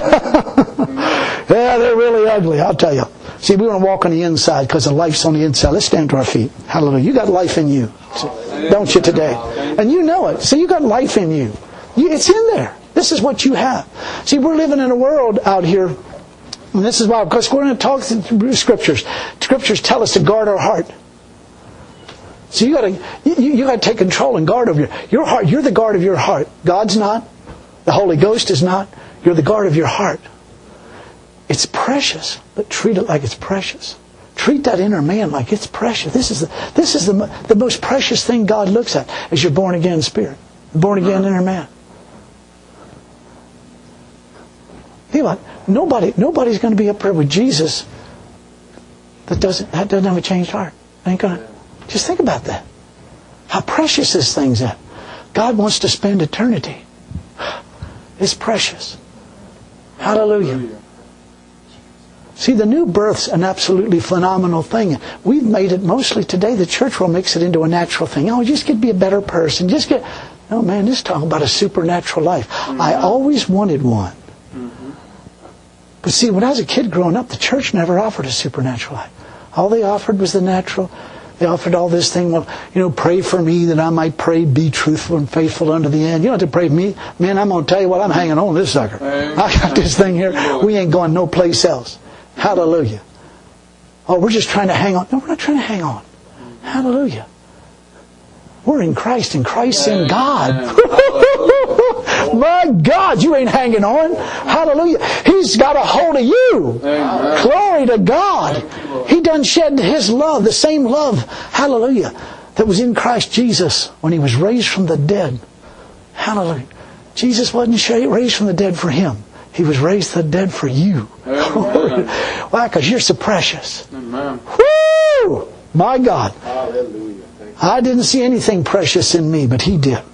Yeah, they're really ugly, I'll tell you. See, we want to walk on the inside because the life's on the inside. Let's stand to our feet. Hallelujah. You got life in you, don't you, today? And you know it. See, you got life in you. you. It's in there. This is what you have. See, we're living in a world out here, and this is why, because we're going to talk through Scriptures. Scriptures tell us to guard our heart. So you got to you, you got to take control and guard over your, your heart. You're the guard of your heart. God's not. The Holy Ghost is not. You're the guard of your heart. It's precious, but treat it like it's precious. Treat that inner man like it's precious. This is the, this is the, the most precious thing God looks at as your born again spirit, born again inner man. Think about it. Nobody, nobody's going to be up there with Jesus that doesn't that doesn't have a changed heart. Ain't gonna. Just think about that. How precious this thing's at. God wants to spend eternity. It's precious. Hallelujah. See, the new birth's an absolutely phenomenal thing. We've made it mostly today. The church will mix it into a natural thing. Oh, just get to be a better person. Just get. No, man, this is talking about a supernatural life. Mm-hmm. I always wanted one. Mm-hmm. But see, when I was a kid growing up, the church never offered a supernatural life. All they offered was the natural. They offered all this thing, well, you know, pray for me that I might pray, be truthful and faithful unto the end. You don't have to pray for me. Man, I'm going to tell you what, I'm hanging on to this sucker. Amen. I got this thing here. We ain't going no place else. Hallelujah. Oh, we're just trying to hang on. No, we're not trying to hang on. Hallelujah. We're in Christ and Christ's in God. My God, you ain't hanging on. Hallelujah. He's got a hold of you. Amen. Glory to God. He done shed His love, the same love, hallelujah, that was in Christ Jesus when He was raised from the dead. Hallelujah. Jesus wasn't raised from the dead for Him. He was raised from the dead for you. Why? Because you're so precious. Amen. Woo! My God. Hallelujah. I didn't see anything precious in me, but He did.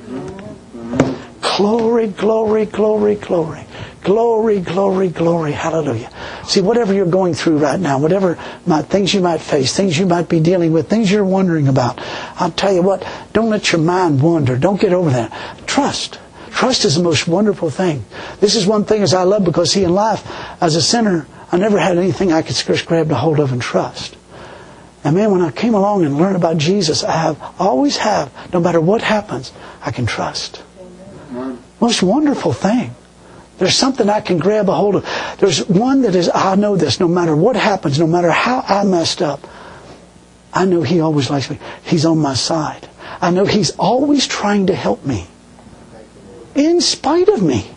Mm-hmm. Glory, glory, glory, glory. Glory, glory, glory. Hallelujah. See, whatever you're going through right now, whatever might, things you might face, things you might be dealing with, things you're wondering about, I'll tell you what, don't let your mind wander. Don't get over that. Trust. Trust is the most wonderful thing. This is one thing as I love, because see, in life, as a sinner, I never had anything I could just grab a hold of and trust. And man, when I came along and learned about Jesus, I have, always have, no matter what happens, I can trust. Amen. Most wonderful thing. There's something I can grab a hold of. There's one that is, I know this, no matter what happens, no matter how I messed up, I know He always likes me. He's on my side. I know He's always trying to help me. In spite of me.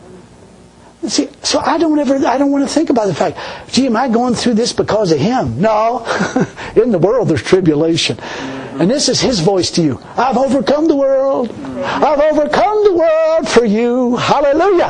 See, so I don't ever, I don't want to think about the fact, gee, am I going through this because of Him? No. In the world there's tribulation. And this is His voice to you. I've overcome the world. I've overcome the world for you. Hallelujah.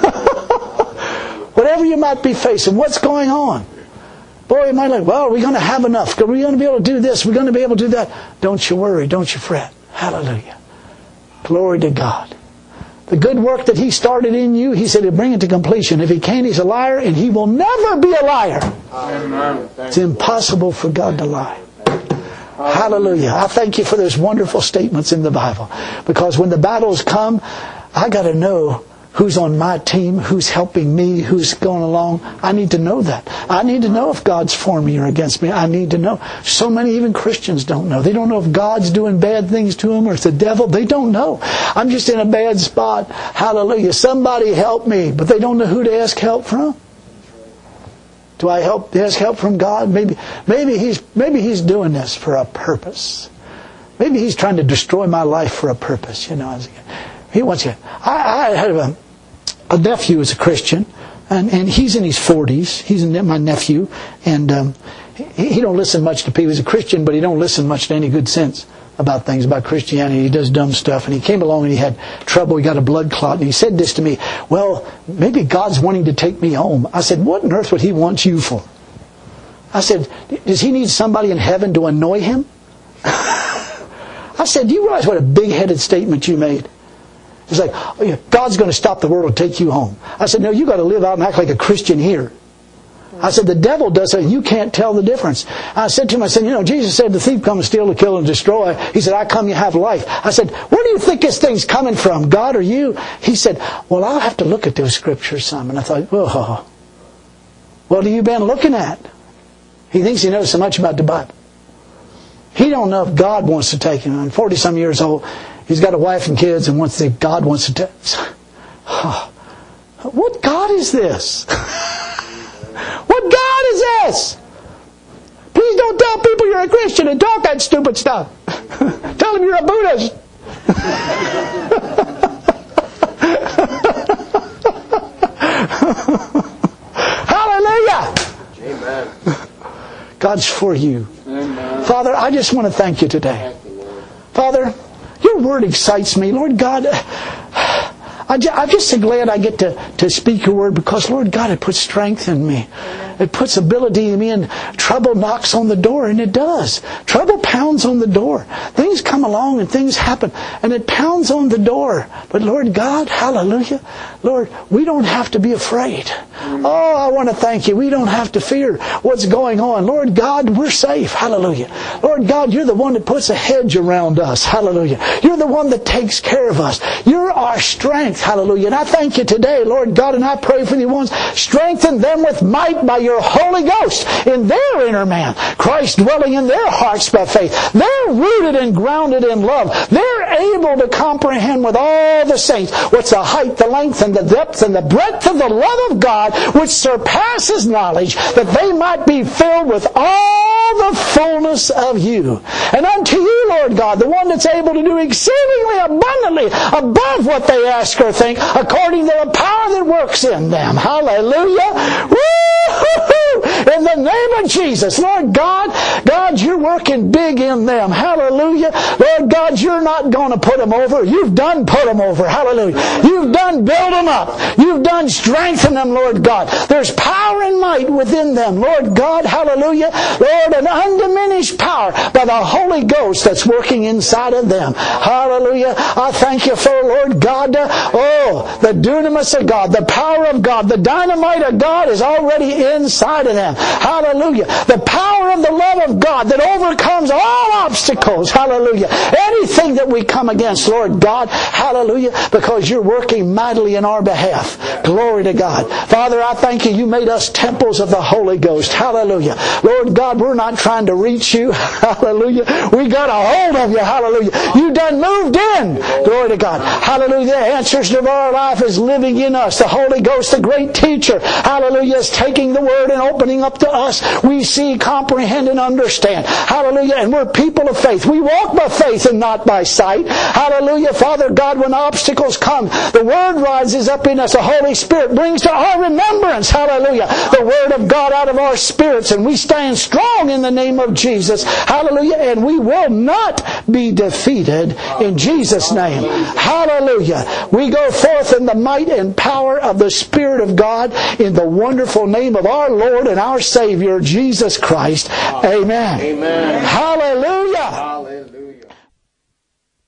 Whatever you might be facing, what's going on? Boy, you might like, well, are we going to have enough? Are we going to be able to do this? Are we going to be able to do that? Don't you worry. Don't you fret. Hallelujah. Glory to God. The good work that He started in you, He said He'll bring it to completion. If He can't, He's a liar, and He will never be a liar. Amen. It's impossible for God to lie. Hallelujah. I thank You for those wonderful statements in the Bible. Because when the battles come, I got to know who's on my team, who's helping me, who's going along. I need to know that. I need to know if God's for me or against me. I need to know. So many even Christians don't know. They don't know if God's doing bad things to them or it's the devil. They don't know. I'm just in a bad spot. Hallelujah. Somebody help me. But they don't know who to ask help from. Do I help ask help from God? Maybe maybe he's maybe he's doing this for a purpose. Maybe He's trying to destroy my life for a purpose. You know, He wants you. I, I had a, a nephew who's a Christian, and, and he's in his forties. He's my nephew, and um, he, he don't listen much to people. He's a Christian, but he don't listen much to any good sense about things, about Christianity. He does dumb stuff, and he came along and he had trouble. He got a blood clot, and he said this to me, well, maybe God's wanting to take me home. I said, what on earth would He want you for? I said, does He need somebody in heaven to annoy Him? I said, do you realize what a big-headed statement you made? It's like, oh, yeah, God's going to stop the world and take you home. I said, no, you got to live out and act like a Christian here. I said, the devil does it, and you can't tell the difference. I said to him, I said, you know, Jesus said the thief comes to steal, to kill, and destroy. He said, I come you have life. I said, where do you think this thing's coming from, God or you? He said, well, I'll have to look at those scriptures some. And I thought, whoa, what have you been looking at? He thinks he knows so much about the Bible. He don't know if God wants to take him. I'm forty-some years old. He's got a wife and kids and wants to, God wants to take oh, what God is this? What God is this? Please don't tell people you're a Christian and talk that stupid stuff. Tell them you're a Buddhist. Hallelujah. Amen. God's for you. Amen. Father, I just want to thank you today. Father, your word excites me. Lord God, I just, I'm just so glad I get to, to speak your word because, Lord God, it puts strength in me. It puts ability in me, and trouble knocks on the door, and it does. Trouble pounds on the door. Things come along and things happen, and it pounds on the door. But Lord God, hallelujah, Lord, we don't have to be afraid. Oh, I want to thank you. We don't have to fear what's going on. Lord God, we're safe. Hallelujah. Lord God, you're the one that puts a hedge around us. Hallelujah. You're the one that takes care of us. You're our strength. Hallelujah. And I thank you today, Lord God, and I pray for the ones. Strengthen them with might by your Holy Ghost in their inner man. Christ dwelling in their hearts by faith. They're rooted and grounded in love. They're able to comprehend with all the saints what's the height, the length, and the depth, and the breadth of the love of God, which surpasses knowledge, that they might be filled with all the fullness of you. And unto you, Lord God, the one that's able to do exceedingly abundantly above what they ask or think, according to the power that works in them. Hallelujah. Woo-hoo-hoo! In the name of Jesus, Lord God, God, you're working big in them. Hallelujah. Lord God, you're not going to put them over. You've done put them over. Hallelujah. You've done build them up. You've done strengthen them, Lord God. There's power and might within them, Lord God. Hallelujah. Lord, an undiminished power by the Holy Ghost that's working inside of them. Hallelujah. I thank you for, Lord God, oh, the dunamis of God, the power of God, the dynamite of God is already inside of them. Hallelujah. The power of the love of God that overcomes all obstacles. Hallelujah. Anything that we come against, Lord God. Hallelujah. Because you're working mightily in our behalf. Glory to God. Father, I thank you. You made us temples of the Holy Ghost. Hallelujah. Lord God, we're not trying to reach you. Hallelujah. We got a hold of you. Hallelujah. You done moved in. Glory to God. Hallelujah. The answers to our life is living in us. The Holy Ghost, the great teacher. Hallelujah. Is taking the word and opening up to us. We see, comprehend, and understand. Hallelujah. And we're people of faith. We walk by faith and not by sight. Hallelujah. Father God, when obstacles come, the word rises up in us. The Holy Spirit brings to our remembrance. Hallelujah. The word of God out of our spirits. And we stand strong in the name of Jesus. Hallelujah. And we will not be defeated in Jesus' name. Hallelujah. We go forth in the might and power of the Spirit of God in the wonderful name of our Lord and our Savior, Jesus Christ. Amen. Amen. Hallelujah.